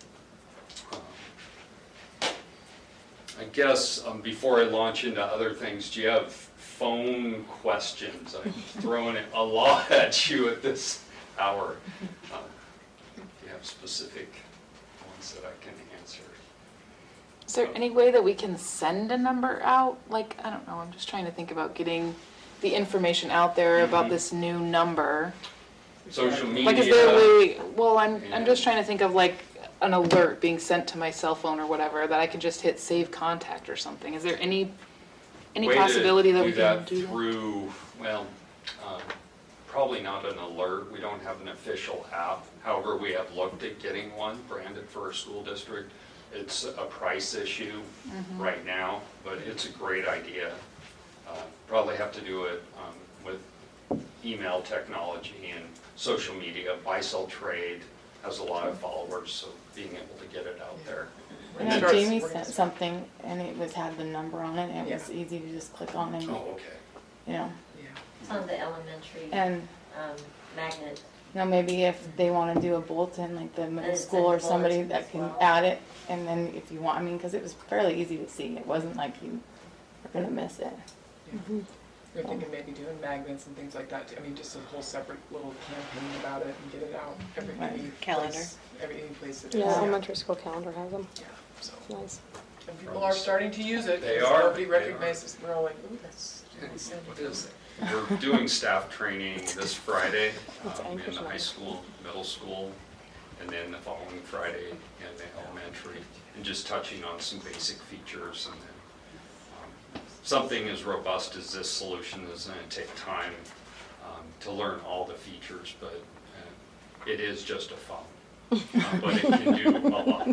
L: I guess before I launch into other things, do you have phone questions? I'm throwing it a lot at you at this hour. If you have specific ones that I can answer.
D: Is there any way that we can send a number out? Like, I don't know, I'm just trying to think about getting the information out there about this new number.
L: Social media.
D: Like, is there a way, well, I'm just trying to think of like an alert being sent to my cell phone or whatever that I can just hit save contact or something. Is there any possibility that we can do that?
L: Through, well, probably not an alert. We don't have an official app. However, we have looked at getting one branded for our school district. It's a price issue right now, but it's a great idea. Probably have to do it with email technology and social media. Buy-sell trade has a lot of followers, so being able to get it out there.
M: I know Jamie sent something and it had the number on it, and it was easy to just click on and,
L: Oh, okay.
M: you know.
B: It's on the elementary
M: And
B: magnet.
M: you know, maybe if they want to do a bulletin, like the middle
B: it's
M: school
B: in
M: or somebody
B: bulletins
M: that
B: as
M: can
B: well.
M: add it, and then if you want, I mean, because it was fairly easy to see. It wasn't like you were going to miss it.
C: We're thinking maybe doing magnets and things like that. I mean, just a whole separate little campaign about it and get it out every
F: Calendar.
C: place, any place it is.
A: Yeah, elementary school calendar has them.
C: Yeah, so.
A: Nice.
C: And people are starting to use it.
L: They
C: because
L: are.
C: Nobody
L: They
C: recognizes, we're all like, ooh, that's Sandy
L: What
C: Hills.
L: is it? We're doing staff training this Friday
A: That's
L: in
A: Anchorage
L: the high
A: number.
L: school, middle school, and then the following Friday in the elementary, and just touching on some basic features. And then something as robust as this solution is going to take time to learn all the features, but it is just a phone. But it can do a lot.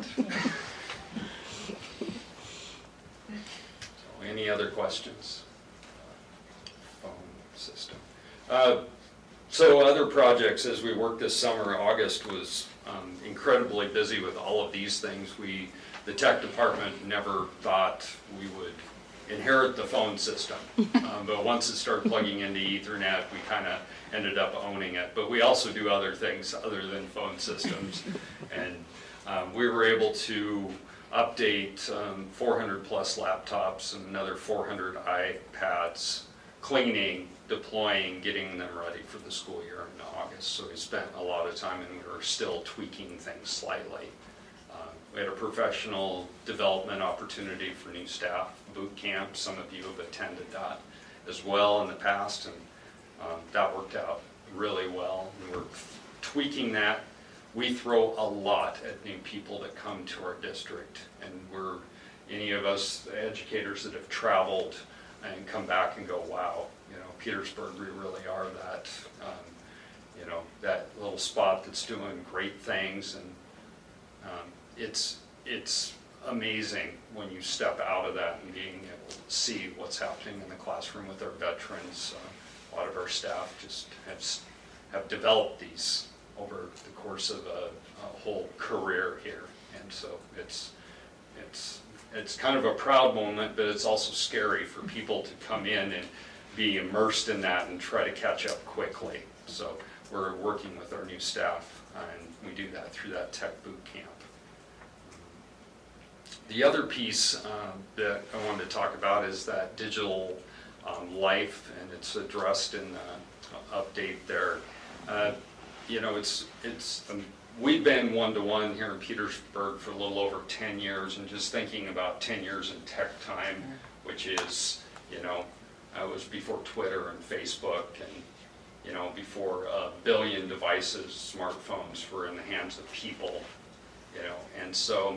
L: So, any other questions? Phone system. So other projects as we worked this summer, August was incredibly busy with all of these things. The tech department never thought we would inherit the phone system, but once it started plugging into Ethernet, we kind of ended up owning it. But we also do other things other than phone systems, and we were able to update 400 plus laptops and another 400 iPads, cleaning, deploying, getting them ready for the school year in August. So we spent a lot of time, and we were still tweaking things slightly. We had a professional development opportunity for new staff, boot camp. Some of you have attended that as well in the past, and that worked out really well. And we're tweaking that. We throw a lot at new people that come to our district, and any of us educators that have traveled and come back and go, wow, Petersburg, we really are that, that little spot that's doing great things. And it's amazing when you step out of that and being able to see what's happening in the classroom with our veterans. A lot of our staff just have developed these over the course of a whole career here. And so it's kind of a proud moment, but it's also scary for people to come in and be immersed in that and try to catch up quickly. So we're working with our new staff, and we do that through that tech boot camp. The other piece that I wanted to talk about is that digital life, and it's addressed in the update there. We've been one-to-one here in Petersburg for a little over 10 years, and just thinking about 10 years in tech time, which is, it was before Twitter and Facebook, and before a billion devices, smartphones were in the hands of people, and so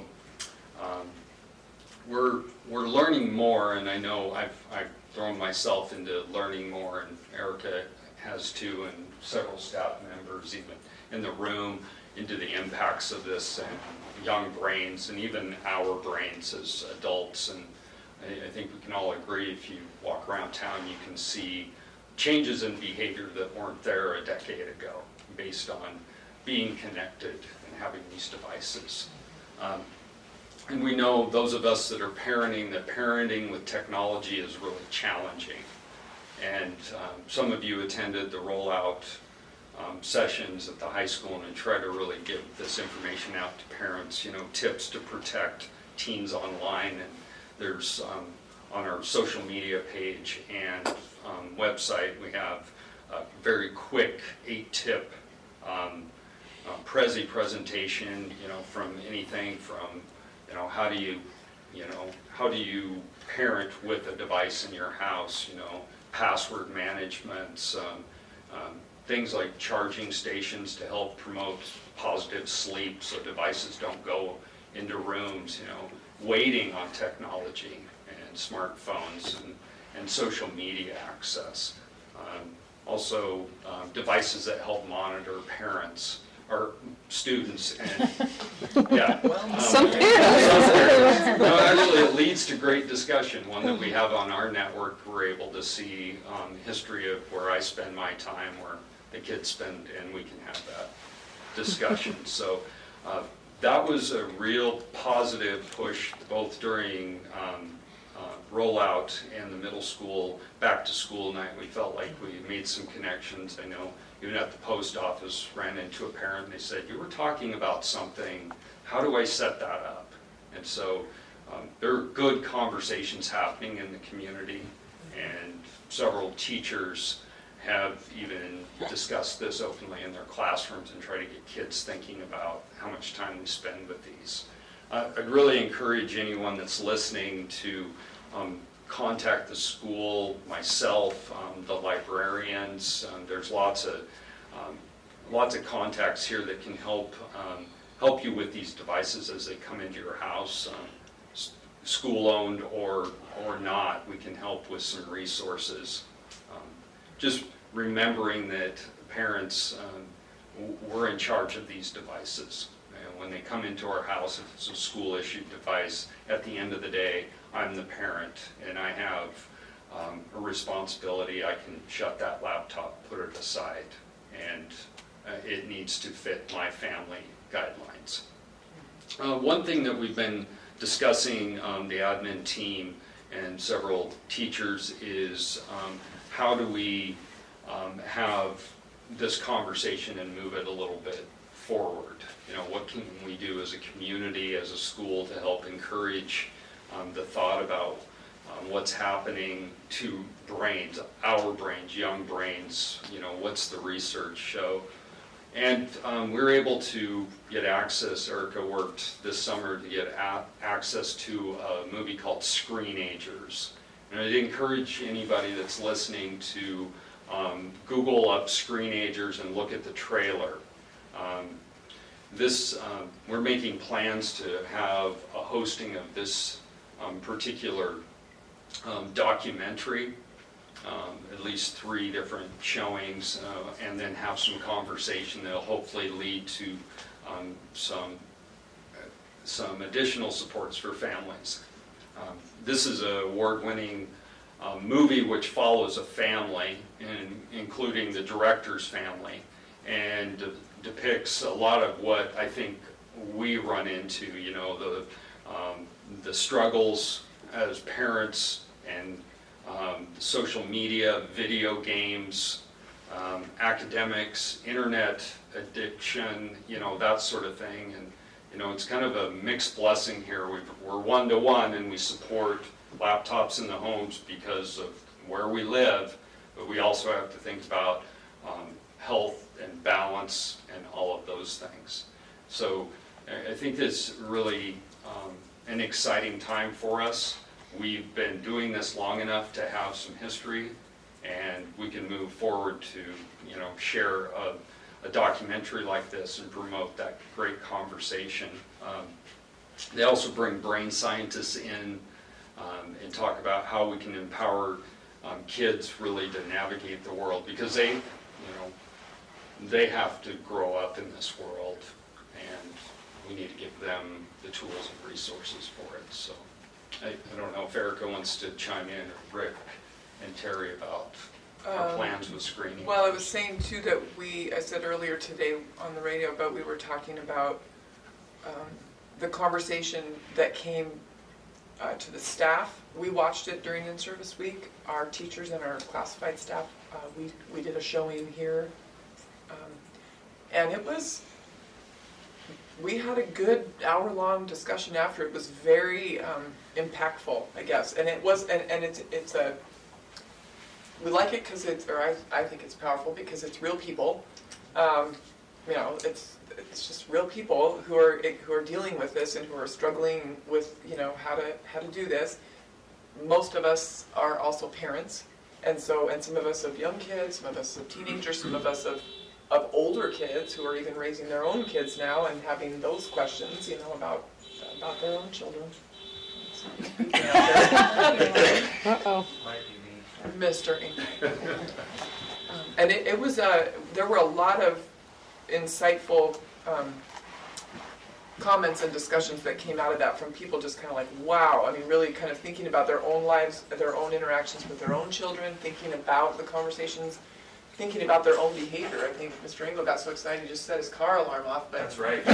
L: we're learning more, and I know I've thrown myself into learning more, and Erica has too, and several staff members even in the room, into the impacts of this and young brains, and even our brains as adults. And I think we can all agree, if you walk around town, you can see changes in behavior that weren't there a decade ago, based on being connected and having these devices. And we know, those of us that are parenting, that parenting with technology is really challenging. And some of you attended the rollout sessions at the high school and try to really give this information out to parents, tips to protect teens online. And there's on our social media page and website, we have a very quick 8-tip Prezi presentation, from anything from, how do you parent with a device in your house, password management, things like charging stations to help promote positive sleep so devices don't go into rooms, waiting on technology and smartphones and social media access. Also, devices that help monitor parents or students, and yeah.
A: Some parents.
L: No, actually, it leads to great discussion. One that we have on our network, we're able to see history of where I spend my time, where the kids spend, and we can have that discussion. So that was a real positive push, both during rollout and the middle school back to school night. We felt like we made some connections. I know even at the post office, ran into a parent, and they said, you were talking about something, how do I set that up? And so there are good conversations happening in the community, And several teachers have even discussed this openly in their classrooms and try to get kids thinking about how much time we spend with these. I'd really encourage anyone that's listening to contact the school, myself, the librarians. There's lots of contacts here that can help you with these devices as they come into your house, school-owned or not. We can help with some resources. Just remembering that parents, we're in charge of these devices. And when they come into our house, if it's a school-issued device, at the end of the day, I'm the parent, and I have a responsibility. I can shut that laptop, put it aside, and it needs to fit my family guidelines. One thing that we've been discussing, the admin team and several teachers, is how do we have this conversation and move it a little bit forward? What can we do as a community, as a school, to help encourage the thought about what's happening to brains, our brains, young brains, what's the research show? And we were able to get access. Erica worked this summer to get access to a movie called Screenagers. And I'd encourage anybody that's listening to Google up Screenagers and look at the trailer. We're making plans to have a hosting of this particular documentary, at least 3 different showings, and then have some conversation that'll hopefully lead to some additional supports for families. This is an award-winning movie which follows a family, including the director's family, and depicts a lot of what I think we run into, the struggles as parents, and social media, video games, academics, internet addiction, that sort of thing. And it's kind of a mixed blessing here. We're one-to-one, and we support laptops in the homes because of where we live, but we also have to think about health and balance and all of those things. So I think it's really an exciting time for us. We've been doing this long enough to have some history, and we can move forward to share a documentary like this and promote that great conversation. They also bring brain scientists in and talk about how we can empower kids really to navigate the world, because they have to grow up in this world, and we need to give them the tools and resources for it. So I don't know if Erica wants to chime in, or Rick and Terry, about our plans with screening.
C: Well, I was saying too that I said earlier today on the radio, but we were talking about the conversation that came to the staff. We watched it during in-service week. Our teachers and our classified staff, we did a showing here. And we had a good hour-long discussion after. It was very impactful, I guess. And it was, and it's a, we like it because I think it's powerful because it's real people. It's just real people who are dealing with this and who are struggling with, how to do this. Most of us are also parents, and some of us have young kids, some of us have teenagers, some of us have older kids who are even raising their own kids now and having those questions, about their own children.
A: Uh-oh.
I: Might be me.
C: Mr. And it was there were a lot of insightful comments and discussions that came out of that from people just kind of like, wow. I mean, really kind of thinking about their own lives, their own interactions with their own children, thinking about the conversations, thinking about their own behavior. I think Mr. Engel got so excited he just set his car alarm off. But
I: That's right.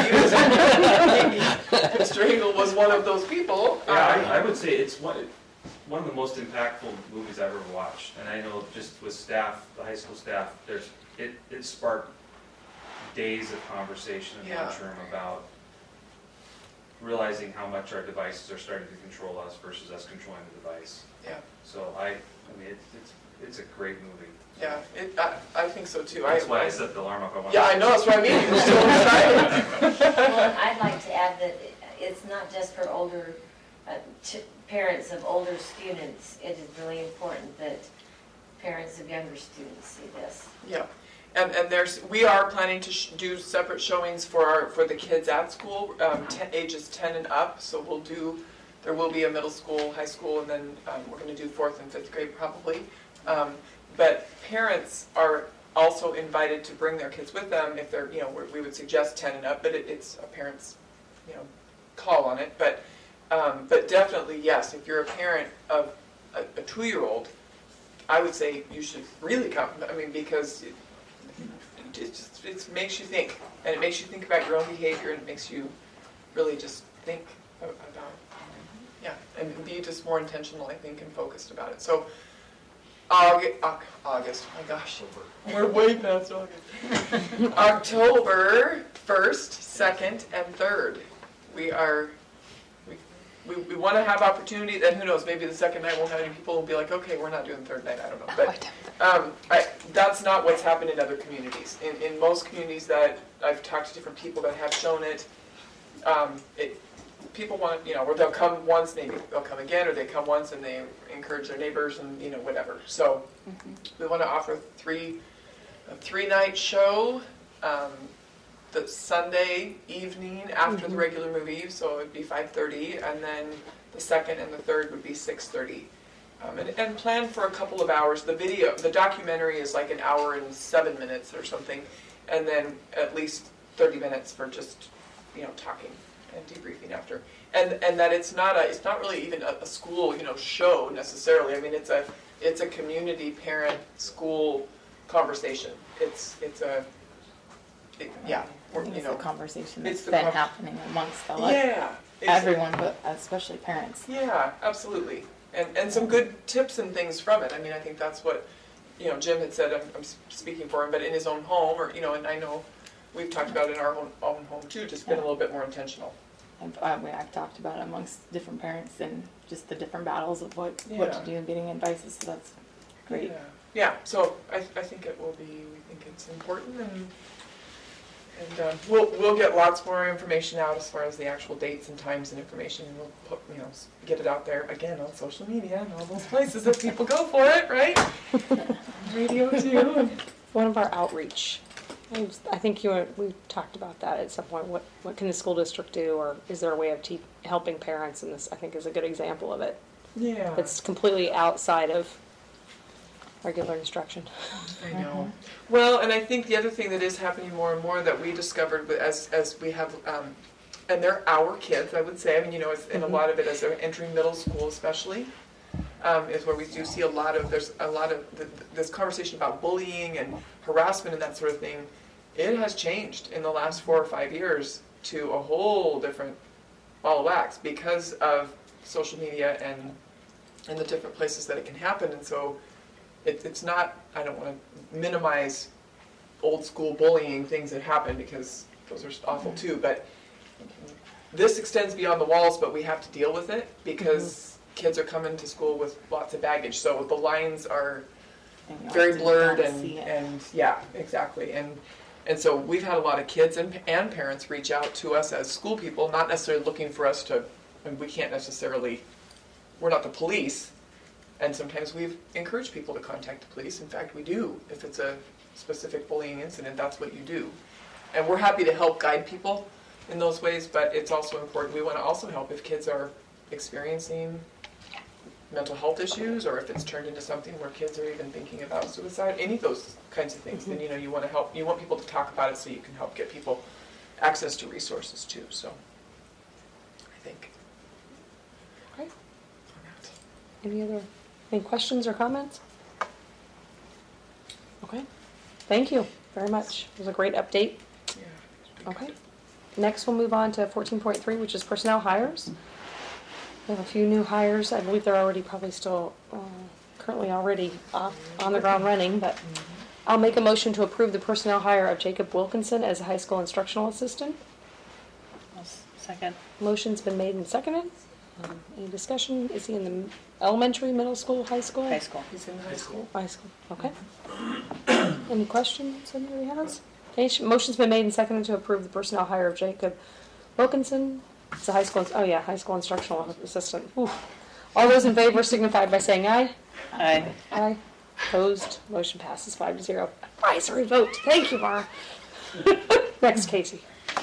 C: Mr. Engel was one of those people.
N: Yeah, I would say it's one of the most impactful movies I've ever watched. And I know just with staff, the high school staff, it sparked days of conversation in lunchroom about realizing how much our devices are starting to control us versus us controlling the device.
C: Yeah.
N: So I mean, it's a great movie.
C: Yeah, I think so too.
N: That's why I set the alarm up.
C: Yeah, I know, that's what I mean. You're so excited.
B: Well, I'd like to add that it's not just for older, parents of older students. It is really important that parents of younger students see this.
C: Yeah, and we are planning to do separate showings for the kids at school, ages 10 and up. So there will be a middle school, high school, and then we're going to do 4th and 5th grade probably. But parents are also invited to bring their kids with them if they're, we would suggest 10 and up, but it's a parent's, call on it. But definitely, yes, if you're a parent of a 2-year-old, I would say you should really come. I mean, because it makes you think, and it makes you think about your own behavior, and it makes you really just think about, and be just more intentional, I think, and focused about it. So August, my gosh, we're way past August. October 1st, 2nd, and 3rd. We want to have opportunity, and who knows, maybe the second night won't have any people will be like, okay, we're not doing the third night, I don't know. But that's not what's happened in other communities. In most communities that I've talked to different people that have shown it, people want, or they'll come once, maybe they'll come again, or they come once and they encourage their neighbors and, whatever. So we want to offer a 3-night show, the Sunday evening after the regular movie, so it would be 5:30, and then the 2nd and the 3rd would be 6:30. And plan for a couple of hours. The documentary is like 1 hour and 7 minutes or something, and then at least 30 minutes for just, talking and debriefing after. And that it's not really even a school, show necessarily. I mean, it's a community parent school conversation. It's a
M: conversation
C: it's
M: that's been happening amongst everyone, but especially parents.
C: Yeah, absolutely. And some good tips and things from it. I mean, I think that's what, Jim had said, I'm speaking for him, but in his own home, or, and I know we've talked about it in our own home too, just been a little bit more intentional.
M: I've talked about it amongst different parents and just the different battles of what to do and getting advice, so that's great.
C: Yeah, so I think it will be, we think it's important, and we'll get lots more information out as far as the actual dates and times and information, and we'll get it out there again on social media and all those places that people go for it, right? Radio too.
A: One of our outreach. I think we talked about that at some point. What can the school district do, or is there a way of helping parents? And this, I think, is a good example of it.
C: Yeah.
A: It's completely outside of regular instruction.
C: I know. Well, and I think the other thing that is happening more and more that we discovered as we have, and they're our kids, I would say. I mean, and a lot of it as they're entering middle school, especially, is where we do see there's a lot of this conversation about bullying and harassment and that sort of thing. It has changed in the last 4 or 5 years to a whole different ball of wax because of social media and the different places that it can happen. And so it's not, I don't want to minimize old school bullying things that happen, because those are awful too, but this extends beyond the walls, but we have to deal with it because kids are coming to school with lots of baggage, so the lines are very blurred and yeah, exactly. And so we've had a lot of kids and parents reach out to us as school people, not necessarily looking for us to, and we can't necessarily, we're not the police, and sometimes we've encouraged people to contact the police. In fact, we do. If it's a specific bullying incident, that's what you do. And we're happy to help guide people in those ways, but it's also important. We want to also help if kids are experiencing mental health issues, or if it's turned into something where kids are even thinking about suicide, any of those kinds of things, then you want to help. You want people to talk about it so you can help get people access to resources too. So I think.
A: Okay. Any questions or comments? Okay. Thank you very much. It was a great update.
C: Yeah.
A: Okay. Next, we'll move on to 14.3, which is personnel hires. We have a few new hires. I believe they're already probably still currently already on the ground running, but I'll make a motion to approve the personnel hire of Jacob Wilkinson as a high school instructional assistant.
M: I'll
F: Second.
A: Motion's been made and seconded. Any discussion? Is he in the elementary, middle school, high school?
F: High school.
C: He's in high school.
A: High school, okay. Any questions anybody has? Okay, motion's been made and seconded to approve the personnel hire of Jacob Wilkinson. It's a high school, high school instructional assistant. Ooh. All those in favor signify by saying aye.
F: Aye.
A: Aye. Opposed, motion passes 5-0. Advisory vote. Thank you, Mara. Next, Casey.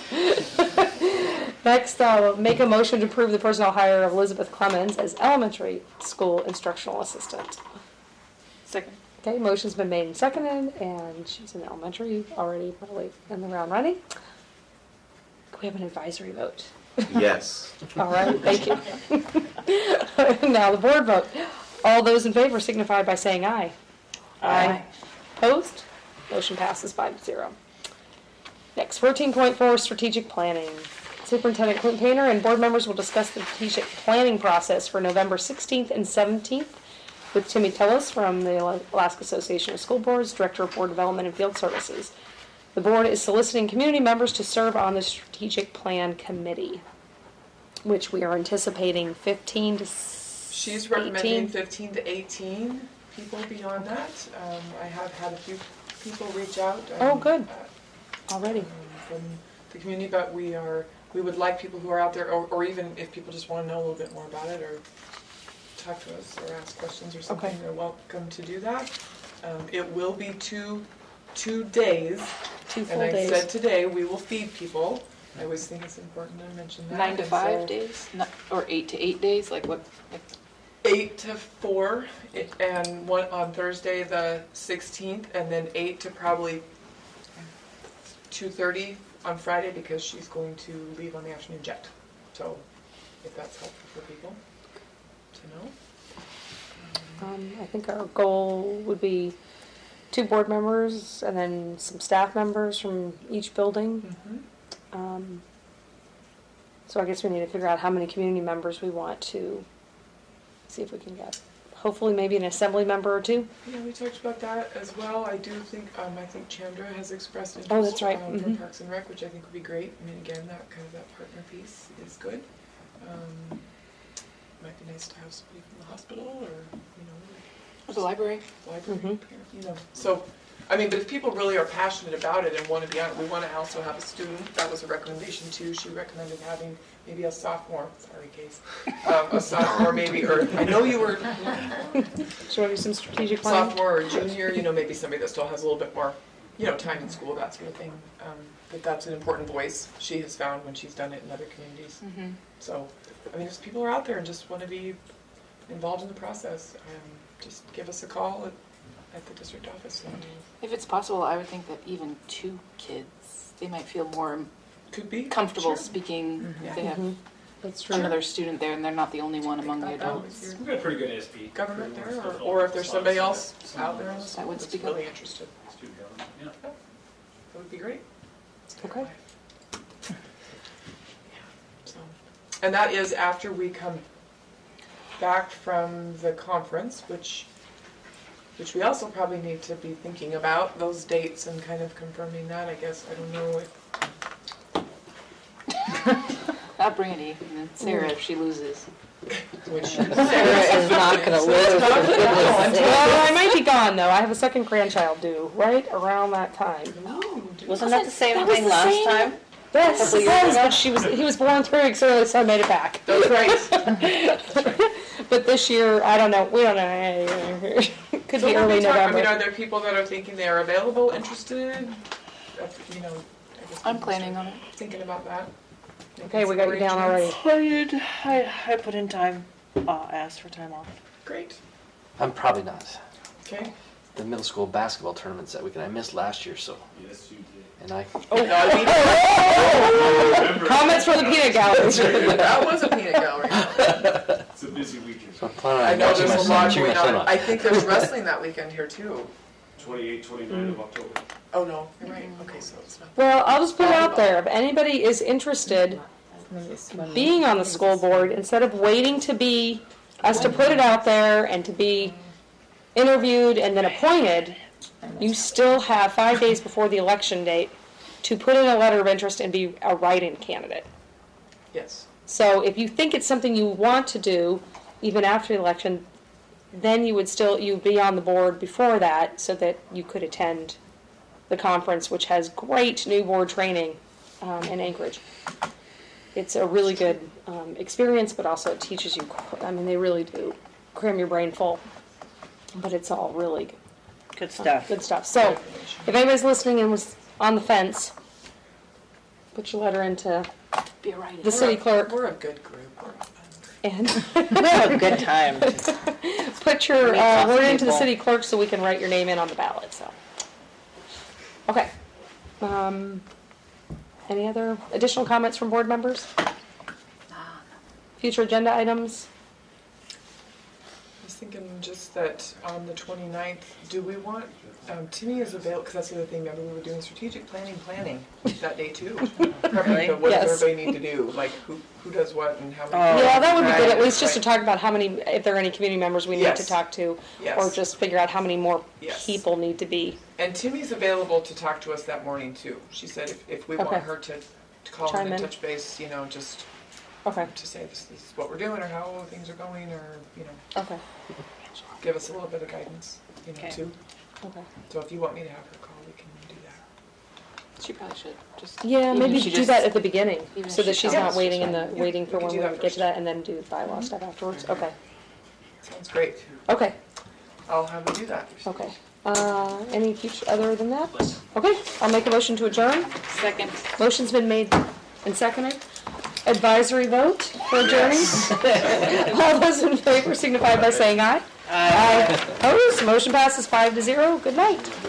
A: Next, I'll make a motion to approve the personnel hire of Elizabeth Clemens as elementary school instructional assistant.
M: Second.
A: Okay, motion's been made and seconded, and she's in elementary already, probably in the round running. Can we have an advisory vote?
E: Yes.
A: All right, thank you. Now the board vote. All those in favor signify by saying aye. Aye. Opposed? Motion passes 5-0. Next, 14.4, strategic planning. Superintendent Clint Painter and board members will discuss the strategic planning process for November 16th and 17th with Timmy Tillis from the Alaska Association of School Boards, Director of Board Development and Field Services. The board is soliciting community members to serve on the strategic plan committee, which we are anticipating 15 to 18.
C: She's recommending 15 to 18 people beyond that. I have had a few people reach out.
A: Oh, good. Already.
C: From the community, but we would like people who are out there, or even if people just want to know a little bit more about it, or talk to us, or ask questions or something, they're welcome to do that. It will be two days.
A: 2 full
C: and
A: days.
C: I said today we will feed people. I always think it's important to mention that.
M: 9 to
C: And
M: 5
C: so
M: days, or 8 to 8 days. Like what?
C: 8 to 4, and one on Thursday the 16th, and then 8 to probably 2:30 on Friday because she's going to leave on the afternoon jet. So, if that's helpful for people to know.
A: I think our goal would be 2 board members and then some staff members from each building. So I guess we need to figure out how many community members we want to see if we can get. Hopefully maybe an assembly member or 2.
C: Yeah, we talked about that as well. I do think, I think Chandra has expressed interest.
A: Oh, that's right.
C: From Parks and Rec, which I think would be great. I mean, again, that kind of that partner piece is good. Might be nice to have somebody from the hospital or,
M: Or the library.
C: You know, so, I mean, but if people really are passionate about it and want to be on it, we want to also have a student. That was a recommendation too. She recommended having maybe a sophomore, sorry, Case, a sophomore maybe, or I know you were
A: Should we do some strategic planning?
C: sophomore or junior, maybe somebody that still has a little bit more, time in school, that sort of thing. But that's an important voice she has found when she's done it in other communities. So, I mean, if people are out there and just want to be involved in the process, just give us a call at the district office.
M: If it's possible, I would think that even 2 kids, they might feel more comfortable speaking. If they have
A: That's true.
M: another student there and they're not the only one among the adults.
H: We've got a pretty good SB.
C: Government there, or if there's somebody else out there in the
M: That
C: school
M: would
C: that's
M: speak
C: really
M: up.
C: interested.
H: Student government, yeah.
C: That would be great.
A: Okay.
C: So, and that is after we come back from the conference, which we also probably need to be thinking about those dates and kind of confirming that. I guess I don't know if
M: Not Brandy, and then Sarah if she loses.
C: which
F: Sarah is not going to lose.
A: Well, I might be gone though. I have a second grandchild due right around that time.
F: Wasn't that the same thing last time?
A: Yes, it was, but he was born 3 weeks early, so I made it back.
C: That's right.
A: But this year, I don't know. We don't know. Could be early November.
C: I mean, are there people that are thinking they are available, interested? I guess
M: I'm planning on it.
C: Thinking about that.
A: Okay, we got you down already.
F: I put in time, asked for time off.
C: Great.
G: I'm probably not.
C: Okay.
G: The middle school basketball tournament's that weekend. I missed last year, so.
I: Yes, you did.
G: And I.
A: Comments from the peanut gallery.
C: That was a peanut gallery.
I: It's a busy weekend.
G: So I'm planning
C: I
G: on
C: know
G: watching
C: there's
G: my
C: a lot
G: son, cheering my
C: going
G: son
C: on.
G: on.
C: I think there's wrestling that weekend here too.
I: 28, 29 of October.
C: Oh no, you're right. Okay, so it's not.
A: Well, I'll just put it out there. If anybody is interested being on the school board, instead of waiting to be us to put it out there and to be interviewed and then appointed, you still have 5 days before the election date to put in a letter of interest and be a write-in candidate.
C: Yes.
A: So if you think it's something you want to do, even after the election, then you'd be on the board before that so that you could attend the conference, which has great new board training in Anchorage. It's a really good experience, but also it teaches you, they really do cram your brain full. But it's all really
F: Good stuff.
A: Good stuff. So if anybody's listening and was on the fence, put your letter into the city clerk.
C: We're a good group.
A: And
F: We have a good time.
A: put your
F: Meet lots of
A: word into the
F: people.
A: city clerk so we can write your name in on the ballot. So, okay. Any other additional comments from board members? Future agenda items?
C: I was thinking just that on the 29th, do we want, Timmy is available, because that's the other thing, remember we were doing strategic planning that day too.
F: Really?
C: What does
A: Yes.
C: everybody need to do? Like who does what and how many?
F: Oh,
A: Yeah, that would be good,
F: right,
A: at least just to
C: right.
A: talk about how many, if there are any community members we need to
C: Yes.
A: talk to,
C: Yes.
A: or just figure out how many more
C: Yes.
A: people need to be.
C: And Timmy's available to talk to us that morning too. She said if we
A: Okay.
C: want her to call
A: Chime
C: in and
A: in.
C: touch base, just
A: Okay,
C: to say this is what we're doing or how things are going or,
A: okay,
C: give us a little bit of guidance,
F: Okay.
C: too.
A: okay.
C: So if you want me to have her call, we can do that.
M: She probably should just.
A: Yeah,
M: even
A: maybe
M: if she
A: do
M: just-
A: that at the beginning,
M: even
A: so
M: if
A: that
M: she
A: she's
C: tells
A: not
C: us,
A: waiting
C: that's fine.
A: waiting
C: Yeah,
A: for
C: we
A: when
C: can
A: we
C: do that
A: get to
C: first.
A: that, and then do the bylaw stuff afterwards. Okay,
C: Sounds great.
A: okay,
C: I'll have her do that.
A: okay. Any future, other than that? Okay, I'll make a motion to adjourn.
M: Second.
A: Motion's been made and seconded. Advisory vote for adjourning. All those in favor signify by saying aye. Aye. Opposed, motion passes 5-0. Good night.